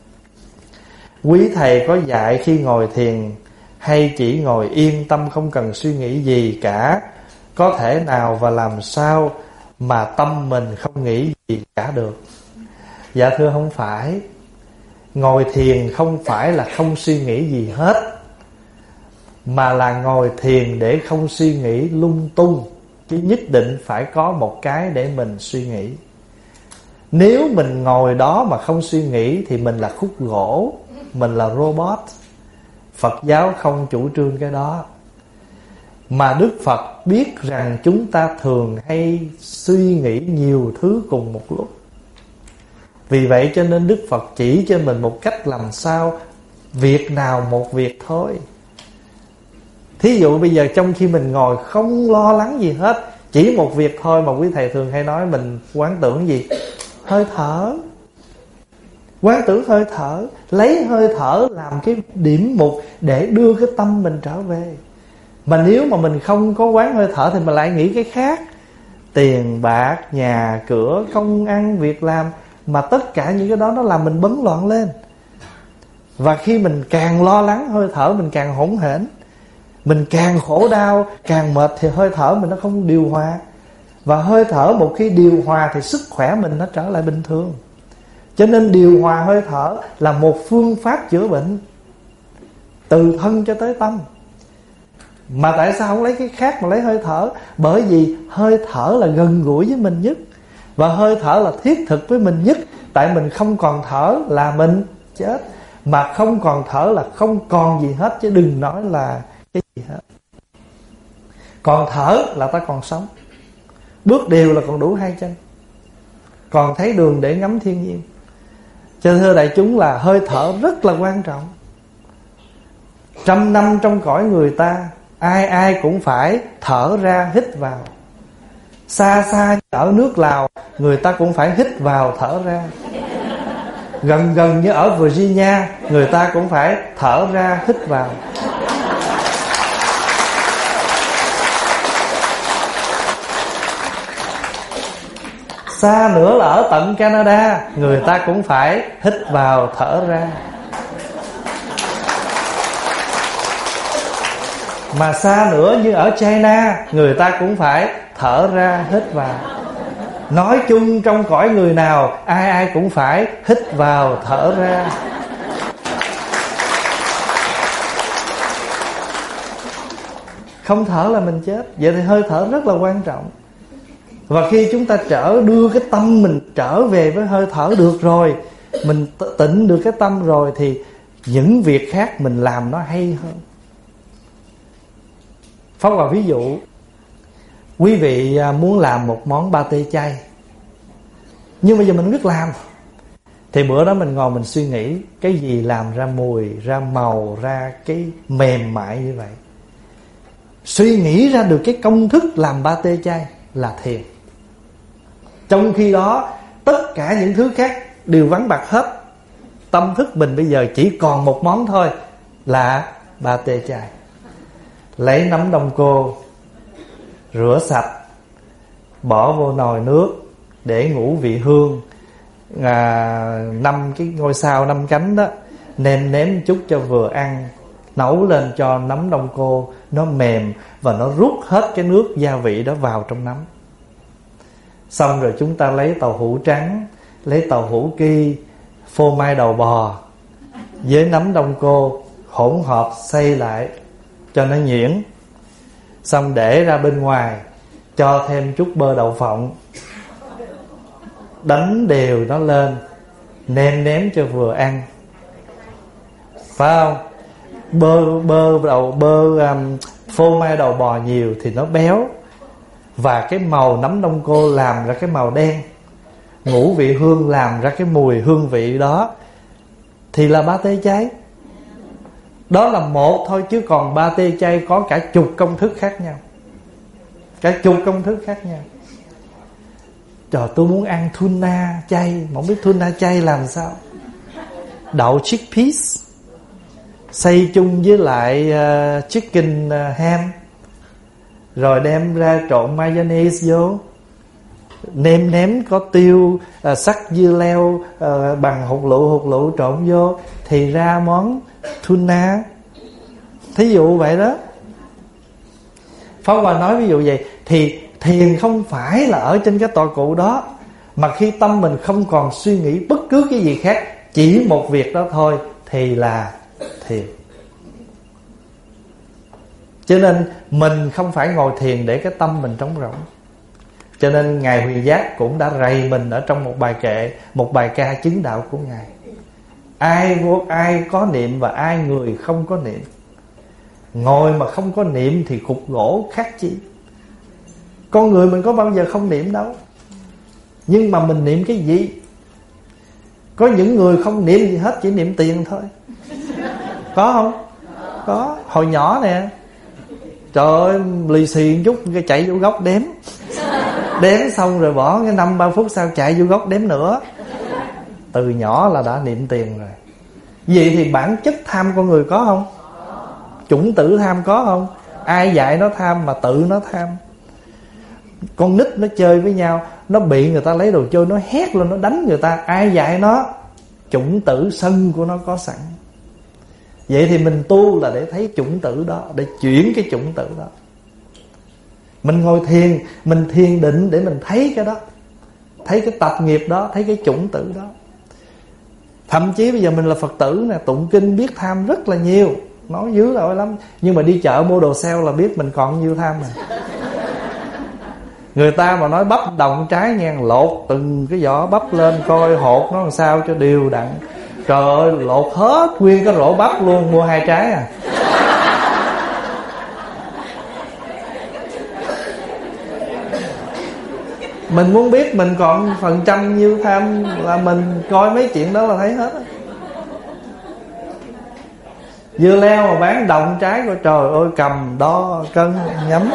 Quý Thầy có dạy khi ngồi thiền hay chỉ ngồi yên tâm không cần suy nghĩ gì cả, có thể nào và làm sao mà tâm mình không nghĩ gì cả được? Dạ thưa, không phải. Ngồi thiền không phải là không suy nghĩ gì hết, mà là ngồi thiền để không suy nghĩ lung tung. Chứ nhất định phải có một cái để mình suy nghĩ. Nếu mình ngồi đó mà không suy nghĩ thì mình là khúc gỗ, mình là robot. Phật giáo không chủ trương cái đó. Mà Đức Phật biết rằng chúng ta thường hay suy nghĩ nhiều thứ cùng một lúc. Vì vậy cho nên Đức Phật chỉ cho mình một cách làm sao việc nào một việc thôi. Thí dụ bây giờ trong khi mình ngồi không lo lắng gì hết, chỉ một việc thôi mà quý thầy thường hay nói mình quán tưởng gì? Hơi thở. Quán tưởng hơi thở, lấy hơi thở làm cái điểm mục để đưa cái tâm mình trở về. Mà nếu mà mình không có quán hơi thở thì mình lại nghĩ cái khác. Tiền bạc, nhà cửa, công ăn, việc làm. Mà tất cả những cái đó nó làm mình bấn loạn lên. Và khi mình càng lo lắng hơi thở mình càng hỗn hển. Mình càng khổ đau, càng mệt thì hơi thở mình nó không điều hòa. Và hơi thở một khi điều hòa thì sức khỏe mình nó trở lại bình thường. Cho nên điều hòa hơi thở là một phương pháp chữa bệnh, từ thân cho tới tâm. Mà tại sao không lấy cái khác mà lấy hơi thở? Bởi vì hơi thở là gần gũi với mình nhất, và hơi thở là thiết thực với mình nhất. Tại mình không còn thở là mình chết. Mà không còn thở là không còn gì hết, chứ đừng nói là cái gì hết. Còn thở là ta còn sống. Bước đều là còn đủ hai chân, còn thấy đường để ngắm thiên nhiên. Cho nên thưa đại chúng là hơi thở rất là quan trọng. Trăm năm trong cõi người ta, ai ai cũng phải thở ra hít vào. Xa xa ở nước Lào, người ta cũng phải hít vào thở ra. Gần gần như ở Virginia, người ta cũng phải thở ra hít vào. Xa nữa là ở tận Canada, người ta cũng phải hít vào thở ra. Mà xa nữa như ở China, người ta cũng phải thở ra hít vào. Nói chung trong cõi người nào, ai ai cũng phải hít vào thở ra. Không thở là mình chết. Vậy thì hơi thở rất là quan trọng. Và khi chúng ta trở đưa cái tâm mình trở về với hơi thở được rồi, mình tịnh được cái tâm rồi, thì những việc khác mình làm nó hay hơn. Pháp Hòa ví dụ, quý vị muốn làm một món pate chay, nhưng bây giờ mình không biết làm. Thì bữa đó mình ngồi mình suy nghĩ, cái gì làm ra mùi, ra màu, ra cái mềm mại như vậy. Suy nghĩ ra được cái công thức làm pate chay là thiền. Trong khi đó tất cả những thứ khác đều vắng bặt hết. Tâm thức mình bây giờ chỉ còn một món thôi, là pate chay. Lấy nấm đông cô, rửa sạch, bỏ vô nồi nước để ngũ vị hương, à, năm cái ngôi sao năm cánh đó, nêm nếm chút cho vừa ăn, nấu lên cho nấm đông cô nó mềm và nó rút hết cái nước gia vị đó vào trong nấm. Xong rồi chúng ta lấy tàu hũ trắng, lấy tàu hũ ki, phô mai đầu bò với nấm đông cô hỗn hợp xay lại cho nó nhuyễn. Xong để ra bên ngoài, cho thêm chút bơ đậu phộng, đánh đều nó lên, nêm nếm cho vừa ăn. Phải không? Bơ bơ đầu bơ um, phô mai đầu bò nhiều thì nó béo, và cái màu nấm đông cô làm ra cái màu đen, ngũ vị hương làm ra cái mùi hương vị đó, thì là pate chay. Đó là một thôi, chứ còn pate chay có cả chục công thức khác nhau. Cả chục công thức khác nhau. Trời, tôi muốn ăn tuna chay, mà không biết tuna chay làm sao. Đậu chickpeas xay chung với lại uh, chicken uh, ham, rồi đem ra trộn mayonnaise vô, nêm nếm có tiêu, uh, sắc dưa leo uh, bằng hột lựu hột lựu trộn vô, thì ra món tuna. Thí dụ vậy đó. Pháp Hòa nói ví dụ vậy. Thì thiền không phải là ở trên cái tọa cụ đó, mà khi tâm mình không còn suy nghĩ bất cứ cái gì khác, chỉ một việc đó thôi, thì là thiền. Cho nên mình không phải ngồi thiền để cái tâm mình trống rỗng. Cho nên Ngài Huyền Giác cũng đã rầy mình ở trong một bài kệ, một bài ca chứng đạo của Ngài. Ai vô ai có niệm và ai người không có niệm. Ngồi mà không có niệm thì khục gỗ khác chi. Con người mình có bao giờ không niệm đâu. Nhưng mà mình niệm cái gì? Có những người không niệm gì hết, chỉ niệm tiền thôi. Có không? Có. Hồi nhỏ nè, trời ơi, lì xì chút chạy vô góc đếm. Đếm xong rồi bỏ cái năm ba phút sau chạy vô góc đếm nữa. Từ nhỏ là đã niệm tiền rồi. Vậy thì bản chất tham con người có không? Chủng tử tham có không? Ai dạy nó tham mà tự nó tham? Con nít nó chơi với nhau, nó bị người ta lấy đồ chơi, nó hét lên, nó đánh người ta. Ai dạy nó? Chủng tử sân của nó có sẵn. Vậy thì mình tu là để thấy chủng tử đó, để chuyển cái chủng tử đó. Mình ngồi thiền, mình thiền định để mình thấy cái đó, thấy cái tập nghiệp đó, thấy cái chủng tử đó. Thậm chí bây giờ mình là Phật tử nè, tụng kinh biết tham rất là nhiều, nói dữ dội lắm. Nhưng mà đi chợ mua đồ sale là biết mình còn nhiêu tham mà. Người ta mà nói bắp đồng trái ngang, lột từng cái vỏ bắp lên coi hột nó làm sao cho đều đặn. Trời ơi, lột hết nguyên cái rổ bắp luôn, mua hai trái à. Mình muốn biết mình còn phần trăm nhiêu tham là mình coi mấy chuyện đó là thấy hết á. Dưa leo mà bán đồng trái coi, trời ơi, cầm đo cân nhắm.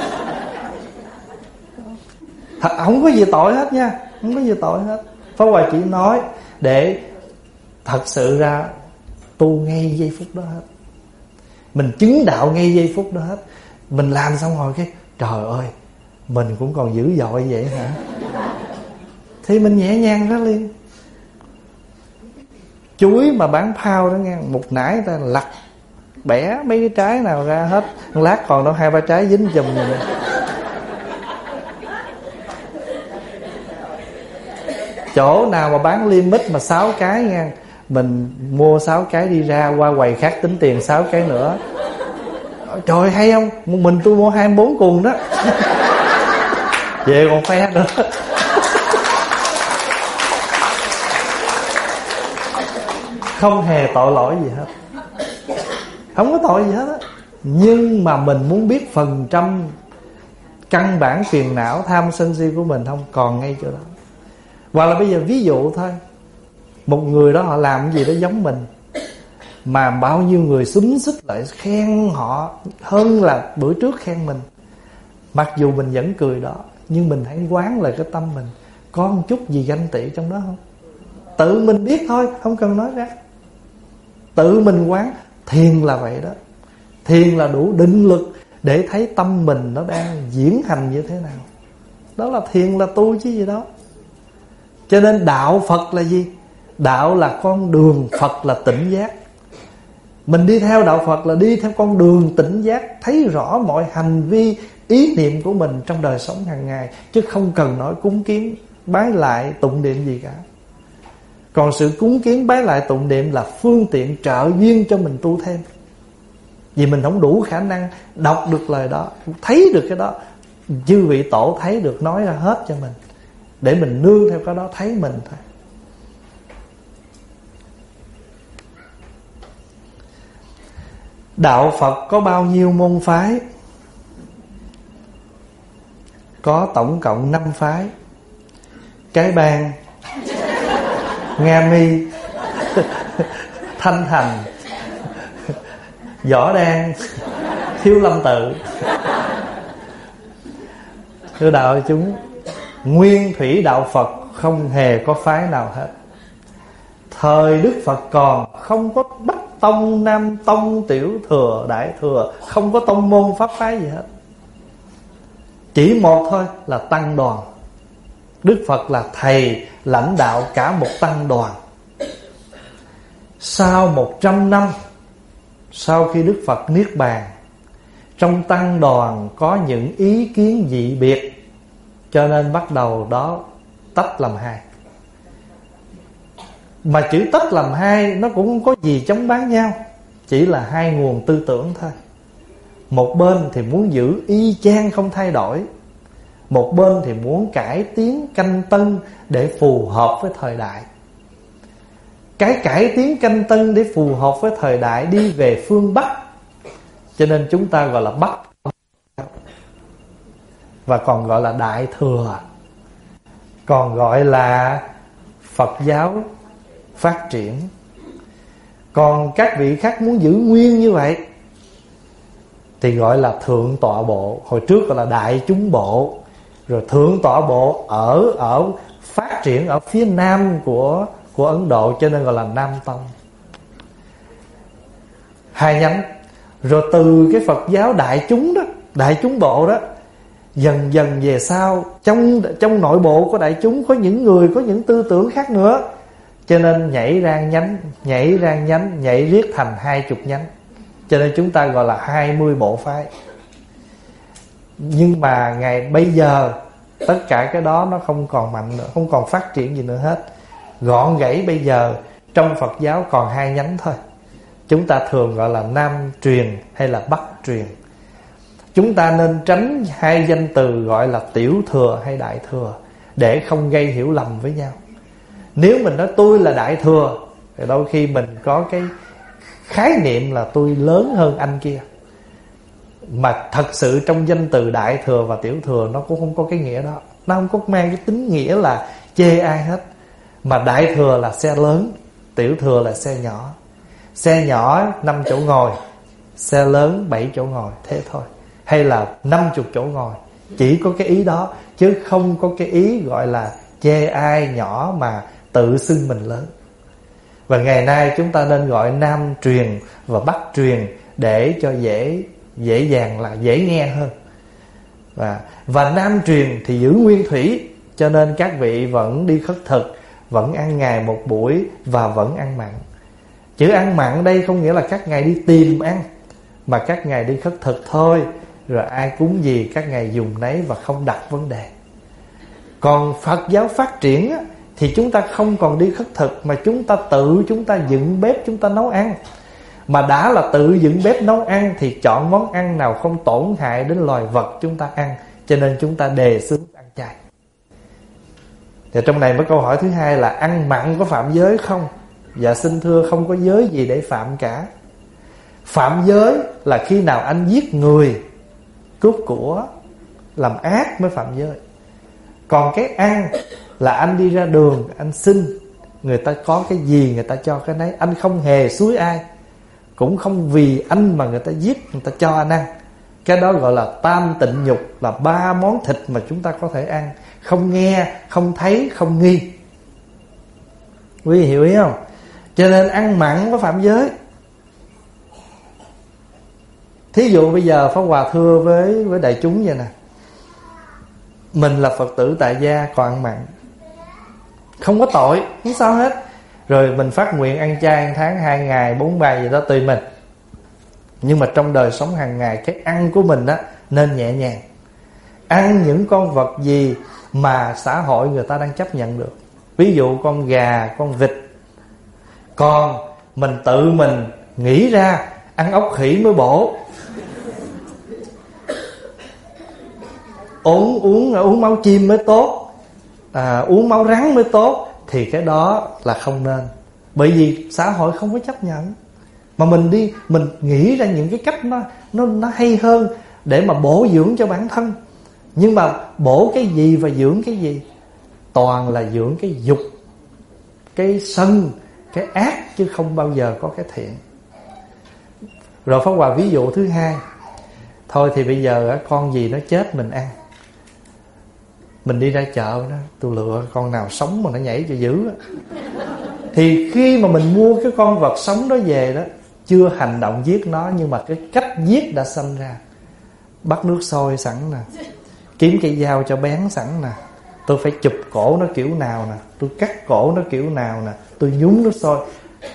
Thật, không có gì tội hết nha, không có gì tội hết. Pháp Hòa chỉ nói để thật sự ra tu ngay giây phút đó hết, mình chứng đạo ngay giây phút đó hết. Mình làm xong rồi cái trời ơi, mình cũng còn dữ dội vậy hả? Thì mình nhẹ nhàng đó liền. Chuối mà bán phao đó nghe, một nải ta lặt bẻ mấy cái trái nào ra hết, lát còn đâu hai ba trái dính chùm vậy này. Chỗ nào mà bán limit mà sáu cái nha, mình mua sáu cái đi ra, qua quầy khác tính tiền sáu cái nữa. Trời, hay không? Mình tôi mua hai mươi bốn cuồng đó. Về còn khoe nữa. Không hề tội lỗi gì hết, không có tội gì hết á. Nhưng mà mình muốn biết phần trăm căn bản phiền não tham sân si của mình không còn ngay chỗ đó. Hoặc là bây giờ ví dụ thôi, một người đó họ làm cái gì đó giống mình, mà bao nhiêu người xúm xích lại khen họ hơn là bữa trước khen mình. Mặc dù mình vẫn cười đó, nhưng mình hãy quán lại cái tâm mình, có một chút gì ganh tị trong đó không? Tự mình biết thôi, không cần nói ra. Tự mình quán. Thiền là vậy đó. Thiền là đủ định lực để thấy tâm mình nó đang diễn hành như thế nào. Đó là thiền, là tu chứ gì đó. Cho nên đạo Phật là gì? Đạo là con đường, Phật là tỉnh giác. Mình đi theo đạo Phật là đi theo con đường tỉnh giác, thấy rõ mọi hành vi, ý niệm của mình trong đời sống hàng ngày, chứ không cần nói cúng kiến, bái lại, tụng niệm gì cả. Còn sự cúng kiến, bái lại, tụng niệm là phương tiện trợ duyên cho mình tu thêm. Vì mình không đủ khả năng đọc được lời đó, thấy được cái đó. Chư vị tổ thấy được, nói ra hết cho mình, để mình nương theo cái đó thấy mình thôi. Đạo Phật có bao nhiêu môn phái? Có tổng cộng năm phái: Cái Bang, Nga Mi, Thanh Thành, Võ Đan, Thiếu Lâm Tự. Thưa đạo chúng, nguyên thủy đạo Phật không hề có phái nào hết. Thời Đức Phật còn không có Bắc Tông, Nam Tông, Tiểu Thừa, Đại Thừa, không có tông môn pháp phái gì hết. Chỉ một thôi là tăng đoàn. Đức Phật là thầy lãnh đạo cả một tăng đoàn. Sau một trăm năm, sau khi Đức Phật niết bàn, trong tăng đoàn có những ý kiến dị biệt, cho nên bắt đầu đó tách làm hai. Mà chữ tách làm hai nó cũng không có gì chống bán nhau, chỉ là hai nguồn tư tưởng thôi. Một bên thì muốn giữ y chang không thay đổi, một bên thì muốn cải tiến canh tân để phù hợp với thời đại. Cái cải tiến canh tân để phù hợp với thời đại đi về phương Bắc, cho nên chúng ta gọi là Bắc, và còn gọi là Đại Thừa, còn gọi là Phật giáo phát triển. Còn các vị khác muốn giữ nguyên như vậy thì gọi là Thượng Tọa Bộ. Hồi trước gọi là Đại Chúng Bộ, rồi Thượng Tọa Bộ ở ở phát triển ở phía nam của của Ấn Độ, cho nên gọi là Nam Tông. Hai nhánh. Rồi từ cái Phật giáo Đại Chúng đó, Đại Chúng Bộ đó, dần dần về sau, trong trong nội bộ của Đại Chúng có những người có những tư tưởng khác nữa, cho nên nhảy ra nhánh, nhảy ra nhánh, nhảy riết thành hai chục nhánh. Cho nên chúng ta gọi là hai mươi bộ phái. Nhưng mà ngày bây giờ tất cả cái đó nó không còn mạnh nữa, không còn phát triển gì nữa hết. Gọn gãy bây giờ trong Phật giáo còn hai nhánh thôi. Chúng ta thường gọi là Nam truyền hay là Bắc truyền. Chúng ta nên tránh hai danh từ gọi là tiểu thừa hay đại thừa, để không gây hiểu lầm với nhau. Nếu mình nói tôi là đại thừa thì đôi khi mình có cái khái niệm là tôi lớn hơn anh kia. Mà thật sự trong danh từ đại thừa và tiểu thừa nó cũng không có cái nghĩa đó. Nó không có mang cái tính nghĩa là chê ai hết. Mà đại thừa là xe lớn, tiểu thừa là xe nhỏ. Xe nhỏ năm chỗ ngồi, xe lớn bảy chỗ ngồi, thế thôi. Hay là năm chục chỗ ngồi. Chỉ có cái ý đó, chứ không có cái ý gọi là chê ai nhỏ mà tự xưng mình lớn. Và ngày nay chúng ta nên gọi Nam truyền và Bắc truyền để cho dễ dễ dàng là dễ nghe hơn. Và, và Nam truyền thì giữ nguyên thủy, cho nên các vị vẫn đi khất thực, vẫn ăn ngày một buổi và vẫn ăn mặn. Chữ ăn mặn đây không nghĩa là các ngài đi tìm ăn, mà các ngài đi khất thực thôi. Rồi ai cúng gì các ngài dùng nấy và không đặt vấn đề. Còn Phật giáo phát triển á, thì chúng ta không còn đi khất thực, mà chúng ta tự chúng ta dựng bếp chúng ta nấu ăn. Mà đã là tự dựng bếp nấu ăn thì chọn món ăn nào không tổn hại đến loài vật chúng ta ăn. Cho nên chúng ta đề xướng ăn chay. Thì trong này mới câu hỏi thứ hai là ăn mặn có phạm giới không? Dạ xin thưa, không có giới gì để phạm cả. Phạm giới là khi nào anh giết người, cướp của, làm ác mới phạm giới. Còn cái ăn là anh đi ra đường, anh xin, người ta có cái gì người ta cho cái nấy. Anh không hề xúi ai, cũng không vì anh mà người ta giết, người ta cho anh ăn. Cái đó gọi là tam tịnh nhục, là ba món thịt mà chúng ta có thể ăn. Không nghe, không thấy, không nghi. Quý vị hiểu ý không? Cho nên ăn mặn có phạm giới. Thí dụ bây giờ Pháp Hòa thưa với với đại chúng vậy nè, mình là Phật tử tại gia còn ăn mặn, không có tội, không sao hết. Rồi mình phát nguyện ăn chay ăn tháng hai ngày, bốn ngày gì đó tùy mình. Nhưng mà trong đời sống hàng ngày, cái ăn của mình á nên nhẹ nhàng. Ăn những con vật gì mà xã hội người ta đang chấp nhận được. Ví dụ con gà, con vịt. Còn mình tự mình nghĩ ra ăn ốc khỉ mới bổ, uống uống uống máu chim mới tốt, à, uống máu rắn mới tốt, thì cái đó là không nên. Bởi vì xã hội không có chấp nhận. Mà mình đi mình nghĩ ra những cái cách nó nó nó hay hơn để mà bổ dưỡng cho bản thân. Nhưng mà bổ cái gì và dưỡng cái gì? Toàn là dưỡng cái dục, cái sân, cái ác, chứ không bao giờ có cái thiện. Rồi Pháp Hòa ví dụ thứ hai. Thôi thì bây giờ con gì nó chết mình ăn. Mình đi ra chợ đó, tôi lựa con nào sống mà nó nhảy cho dữ. Thì khi mà mình mua cái con vật sống đó về đó, chưa hành động giết nó, nhưng mà cái cách giết đã sanh ra. Bắt nước sôi sẵn nè, kiếm cây dao cho bén sẵn nè, tôi phải chụp cổ nó kiểu nào nè, tôi cắt cổ nó kiểu nào nè, tôi nhúng nước sôi.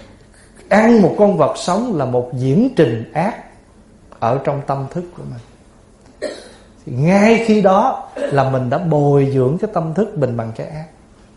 Ăn một con vật sống là một diễn trình ác ở trong tâm thức của mình. Thì ngay khi đó là mình đã bồi dưỡng cái tâm thức mình bằng cái ác.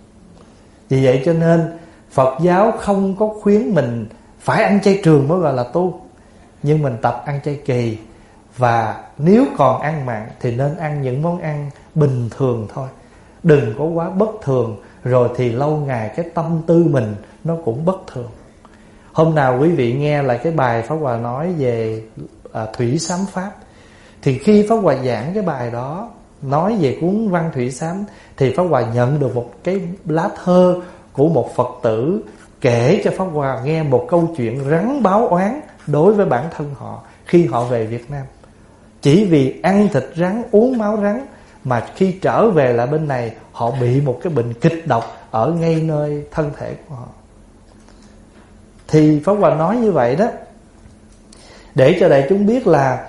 Vì vậy cho nên Phật giáo không có khuyến mình phải ăn chay trường mới gọi là tu. Nhưng mình tập ăn chay kỳ. Và nếu còn ăn mặn thì nên ăn những món ăn bình thường thôi, đừng có quá bất thường. Rồi thì lâu ngày cái tâm tư mình nó cũng bất thường. Hôm nào quý vị nghe lại cái bài Pháp Hòa nói về à, Thủy Sám Pháp, thì khi Pháp Hòa giảng cái bài đó, nói về cuốn Văn Thủy Sám, thì Pháp Hòa nhận được một cái lá thơ của một Phật tử kể cho Pháp Hòa nghe một câu chuyện rắn báo oán đối với bản thân họ khi họ về Việt Nam. Chỉ vì ăn thịt rắn, uống máu rắn mà khi trở về lại bên này, họ bị một cái bệnh kịch độc ở ngay nơi thân thể của họ. Thì Pháp Hòa nói như vậy đó, để cho đại chúng biết là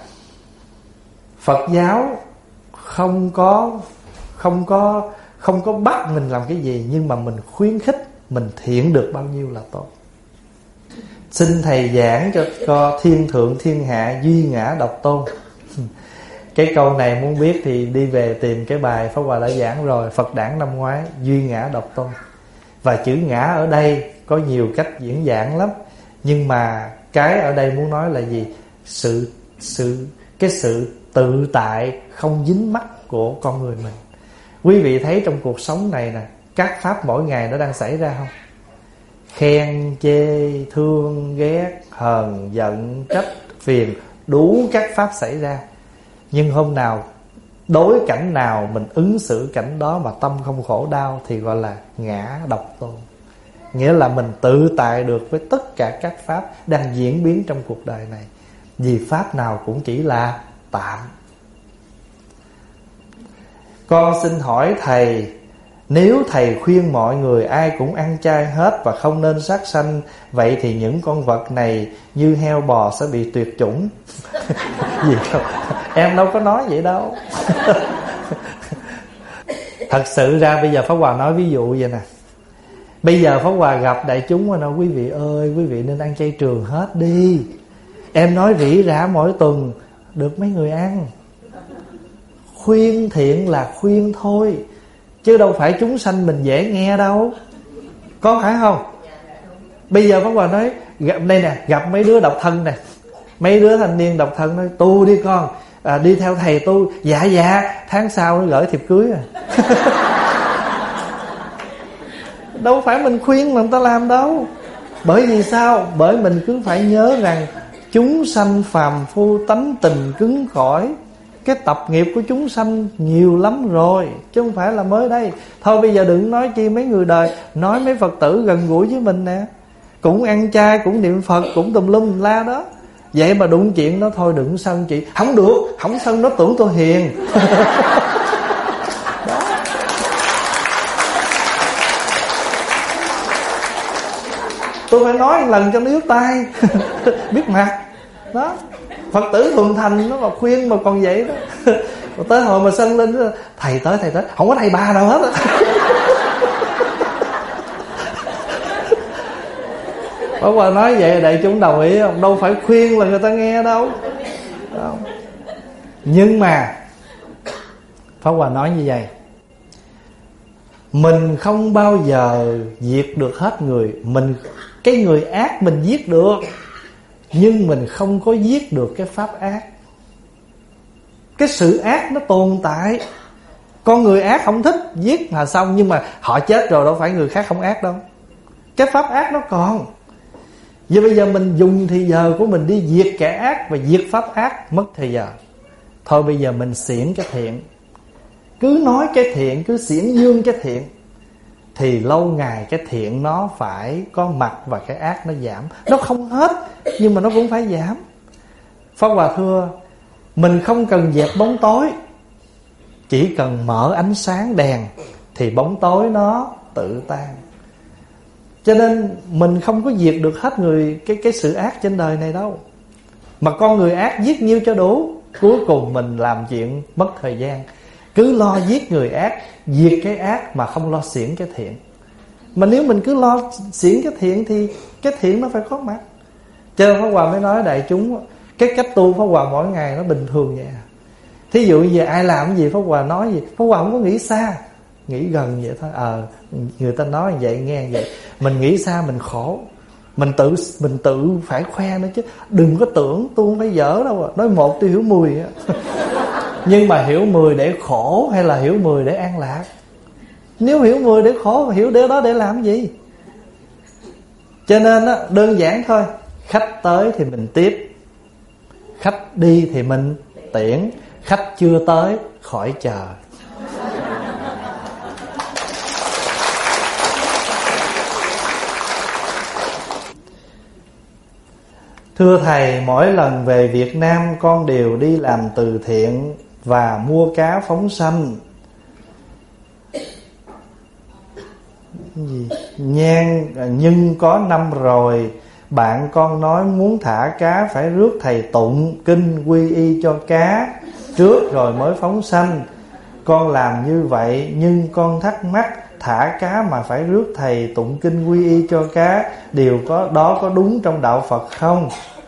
Phật giáo không có không có không có bắt mình làm cái gì, nhưng mà mình khuyến khích mình thiện được bao nhiêu là tốt. Xin thầy giảng cho co thiên thượng thiên hạ duy ngã độc tôn. Cái câu này muốn biết thì đi về tìm cái bài Pháp Hòa đã giảng rồi, Phật đản năm ngoái, duy ngã độc tôn. Và chữ ngã ở đây có nhiều cách diễn giảng lắm, nhưng mà cái ở đây muốn nói là gì? Sự sự cái sự tự tại không dính mắc của con người mình. Quý vị thấy trong cuộc sống này nè, các pháp mỗi ngày nó đang xảy ra không? Khen, chê, thương, ghét, hờn, giận, trách, phiền, đủ các pháp xảy ra. Nhưng hôm nào, đối cảnh nào mình ứng xử cảnh đó mà tâm không khổ đau thì gọi là ngã độc tôn. Nghĩa là mình tự tại được với tất cả các pháp đang diễn biến trong cuộc đời này. Vì pháp nào cũng chỉ là tạm. Con xin hỏi thầy, nếu thầy khuyên mọi người ai cũng ăn chay hết và không nên sát sanh, vậy thì những con vật này như heo bò sẽ bị tuyệt chủng. Gì không? Em đâu có nói vậy đâu. Thật sự ra bây giờ Pháp Hòa nói ví dụ vậy nè. Bây giờ Pháp Hòa gặp đại chúng mà nói quý vị ơi, quý vị nên ăn chay trường hết đi. Em nói rỉ rả mỗi tuần được mấy người ăn. Khuyên thiện là khuyên thôi, chứ đâu phải chúng sanh mình dễ nghe đâu. Có phải không? Bây giờ Pháp Hòa nói gặp đây nè, gặp mấy đứa độc thân nè, mấy đứa thanh niên độc thân nói tu đi con, à, đi theo thầy tu. Dạ dạ, tháng sau nó gửi thiệp cưới à. Đâu phải mình khuyên mà người ta làm đâu. Bởi vì sao? Bởi mình cứ phải nhớ rằng chúng sanh phàm phu tánh tình cứng cỏi. Cái tập nghiệp của chúng sanh nhiều lắm rồi, chứ không phải là mới đây. Thôi bây giờ đừng nói chi mấy người đời, nói mấy Phật tử gần gũi với mình nè, cũng ăn chay, cũng niệm Phật, cũng tùm lum la đó. Vậy mà đụng chuyện đó thôi đừng sân chị. Không được, không sân nó tưởng tôi hiền. Đó. Tôi phải nói một lần cho nó ướt tai. Biết mặt. Đó. Phật tử thuần thành nó mà khuyên mà còn vậy đó. Mà tới hồi mà sân lên đó, thầy tới thầy tới, không có thầy bà nào hết á. Pháp Hòa nói vậy đại chúng đồng ý không? Đâu phải khuyên là người ta nghe đâu. Không. Nhưng mà Pháp Hòa nói như vậy, mình không bao giờ diệt được hết người. Mình cái người ác mình giết được, nhưng mình không có giết được cái pháp ác. Cái sự ác nó tồn tại. Con người ác không thích, giết là xong. Nhưng mà họ chết rồi, đâu phải người khác không ác đâu. Cái pháp ác nó còn. Vậy bây giờ mình dùng thời giờ của mình đi diệt kẻ ác và diệt pháp ác, mất thời giờ. Thôi bây giờ mình xiển cái thiện. Cứ nói cái thiện, cứ xiển dương cái thiện, thì lâu ngày cái thiện nó phải có mặt và cái ác nó giảm. Nó không hết, nhưng mà nó cũng phải giảm. Pháp Hòa thưa, mình không cần dẹp bóng tối, chỉ cần mở ánh sáng đèn thì bóng tối nó tự tan. Cho nên mình không có diệt được hết người cái, cái sự ác trên đời này đâu. Mà con người ác giết nhiêu cho đủ. Cuối cùng mình làm chuyện mất thời gian, cứ lo giết người ác, diệt cái ác mà không lo xiển cái thiện. Mà nếu mình cứ lo xiển cái thiện thì cái thiện nó phải có mặt. Cho nên Pháp Hòa mới nói đại chúng, cái cách tu Pháp Hòa mỗi ngày nó bình thường vậy. Thí dụ như ai làm cái gì Pháp Hòa nói gì, Pháp Hòa không có nghĩ xa, nghĩ gần vậy thôi. Ờ à, người ta nói vậy nghe vậy, mình nghĩ xa mình khổ. Mình tự mình tự phải khoe nữa chứ. Đừng có tưởng tôi không phải dở đâu. Nói một tôi hiểu mười á. Nhưng mà hiểu mười để khổ hay là hiểu mười để an lạc? Nếu hiểu mười để khổ, hiểu để đó để làm gì? Cho nên á, đơn giản thôi. Khách tới thì mình tiếp, khách đi thì mình tiễn. Khách chưa tới khỏi chờ. Thưa Thầy, mỗi lần về Việt Nam con đều đi làm từ thiện và mua cá phóng sanh. Gì? Nhan nhưng có năm rồi bạn con nói muốn thả cá phải rước thầy tụng kinh quy y cho cá trước rồi mới phóng sanh. Con làm như vậy nhưng con thắc mắc thả cá mà phải rước thầy tụng kinh quy y cho cá, điều có đó có đúng trong đạo Phật không?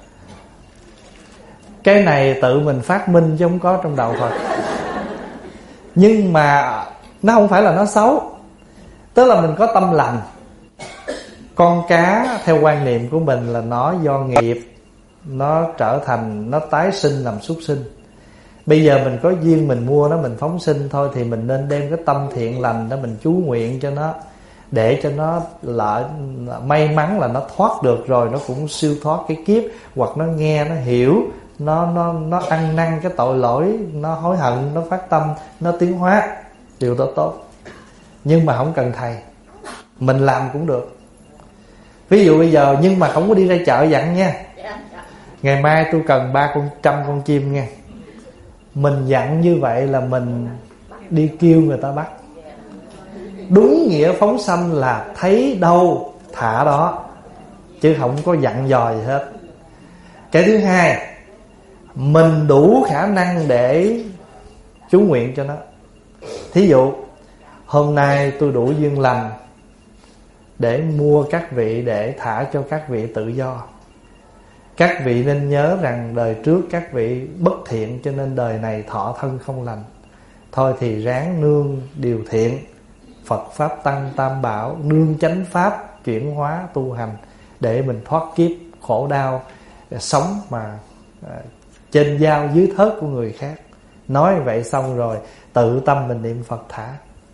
Cái này tự mình phát minh chứ không có trong đạo Phật. Nhưng mà nó không phải là nó xấu, tức là mình có tâm lành. Con cá theo quan niệm của mình là nó do nghiệp, nó trở thành, nó tái sinh làm súc sinh. Bây giờ mình có duyên mình mua nó, mình phóng sinh thôi, thì mình nên đem cái tâm thiện lành đó mình chú nguyện cho nó, để cho nó lợi, may mắn là nó thoát được rồi, nó cũng siêu thoát cái kiếp. Hoặc nó nghe, nó hiểu, Nó, nó, nó ăn năn cái tội lỗi, nó hối hận, nó phát tâm, nó tiến hóa. Điều đó tốt. Nhưng mà không cần thầy, mình làm cũng được. Ví dụ bây giờ, nhưng mà không có đi ra chợ dặn nha, ngày mai tôi cần ba con trăm con chim nha. Mình dặn như vậy là mình đi kêu người ta bắt. Đúng nghĩa phóng sanh là thấy đâu thả đó, chứ không có dặn dò gì hết. Cái thứ hai, mình đủ khả năng để chú nguyện cho nó. Thí dụ hôm nay tôi đủ duyên lành để mua các vị, để thả cho các vị tự do. Các vị nên nhớ rằng đời trước các vị bất thiện, cho nên đời này thọ thân không lành. Thôi thì ráng nương điều thiện, Phật Pháp Tăng Tam Bảo, nương chánh Pháp chuyển hóa tu hành, để mình thoát kiếp khổ đau, sống mà trên dao dưới thớt của người khác. Nói vậy xong rồi tự tâm mình niệm Phật thả.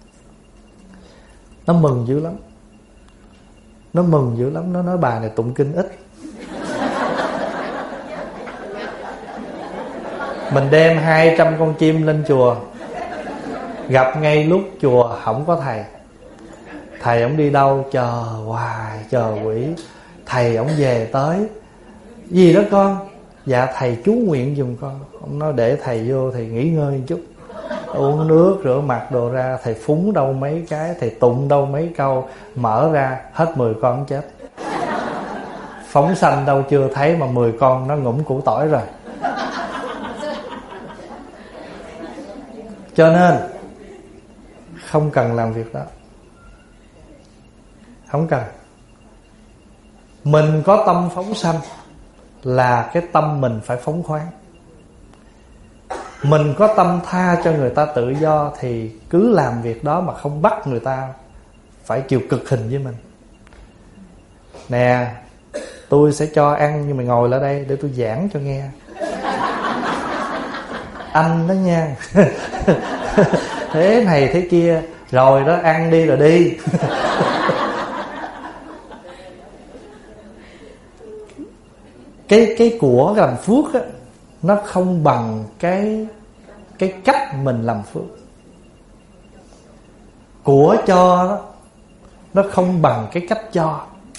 Nó mừng dữ lắm. Nó mừng dữ lắm. Nó nói bà này tụng kinh ít. Mình đem hai trăm con chim lên chùa, gặp ngay lúc chùa không có thầy. Thầy ổng đi đâu? Chờ hoài, chờ quỷ. Thầy ổng về tới. Gì đó con? Dạ thầy chú nguyện giùm con. Ông nói để thầy vô, thầy nghỉ ngơi một chút, uống nước, rửa mặt đồ ra. Thầy phúng đâu mấy cái, thầy tụng đâu mấy câu, mở ra hết mười con chết. Phóng sanh đâu chưa thấy mà mười con nó ngủm củ tỏi rồi. Cho nên không cần làm việc đó, không cần. Mình có tâm phóng sanh là cái tâm mình phải phóng khoáng. Mình có tâm tha cho người ta tự do thì cứ làm việc đó, mà không bắt người ta phải chịu cực hình với mình. Nè, tôi sẽ cho ăn, nhưng mà ngồi lại đây để tôi giảng cho nghe. Anh đó nha. Thế này thế kia, rồi đó ăn đi rồi đi. Cái cái của làm phước á, nó không bằng cái cái cách mình làm phước. Của cho đó, nó không bằng cái cách cho.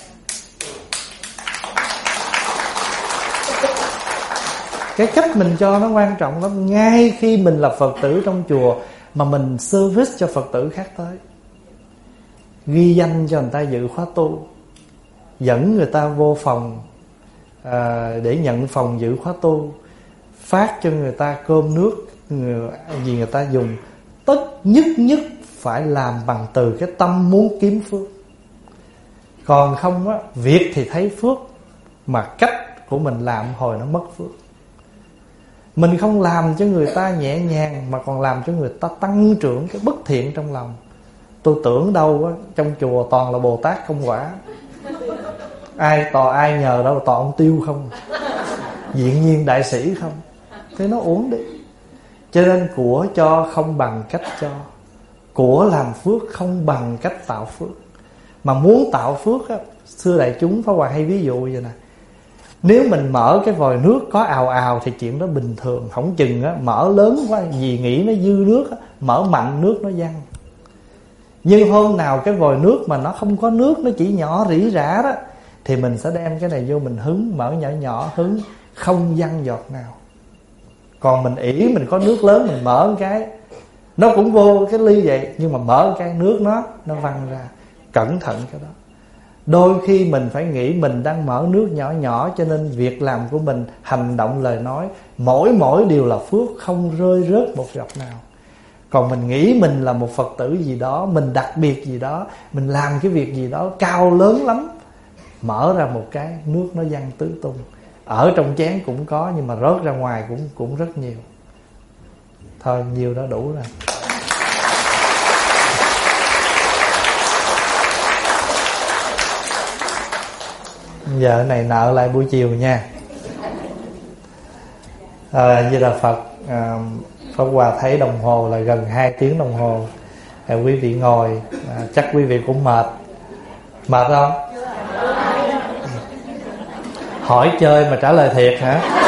Cái cách mình cho nó quan trọng lắm. Ngay khi mình là Phật tử trong chùa mà mình service cho Phật tử khác tới, ghi danh cho người ta dự khóa tu, dẫn người ta vô phòng à, để nhận phòng dự khóa tu, phát cho người ta cơm nước người, gì người ta dùng, tất nhất nhất phải làm bằng từ cái tâm muốn kiếm phước. Còn không á, việc thì thấy phước, mà cách của mình làm hồi nó mất phước. Mình không làm cho người ta nhẹ nhàng, mà còn làm cho người ta tăng trưởng cái bất thiện trong lòng. Tôi tưởng đâu á, trong chùa toàn là Bồ Tát công quả, ai tò ai nhờ đâu, toàn ông Tiêu không, diện nhiên đại sĩ không. Thế nó uổng đi. Cho nên của cho không bằng cách cho, của làm phước không bằng cách tạo phước. Mà muốn tạo phước á, xưa đại chúng Pháp Hòa hay ví dụ vậy nè. Nếu mình mở cái vòi nước có ào ào thì chuyện đó bình thường. Không chừng á, mở lớn quá vì nghĩ nó dư nước á, mở mạnh nước nó văng. Nhưng hôm nào cái vòi nước mà nó không có nước, nó chỉ nhỏ rỉ rả đó, thì mình sẽ đem cái này vô mình hứng, mở nhỏ nhỏ hứng, không văng giọt nào. Còn mình ỷ mình có nước lớn, mình mở một cái, nó cũng vô cái ly vậy, nhưng mà mở một cái nước nó nó văng ra. Cẩn thận cái đó. Đôi khi mình phải nghĩ mình đang mở nước nhỏ nhỏ, cho nên việc làm của mình, hành động lời nói, mỗi mỗi điều là phước, không rơi rớt một giọt nào. Còn mình nghĩ mình là một Phật tử gì đó, mình đặc biệt gì đó, mình làm cái việc gì đó cao lớn lắm, mở ra một cái nước nó văng tứ tung. Ở trong chén cũng có, nhưng mà rớt ra ngoài cũng cũng rất nhiều. Thôi nhiều đó đủ rồi. Giờ này nợ lại buổi chiều nha. À, Di Đà Phật. à, Pháp Hòa thấy đồng hồ là gần hai tiếng đồng hồ. à, Quý vị ngồi, à, chắc quý vị cũng mệt. Mệt không? Hỏi chơi mà trả lời thiệt hả?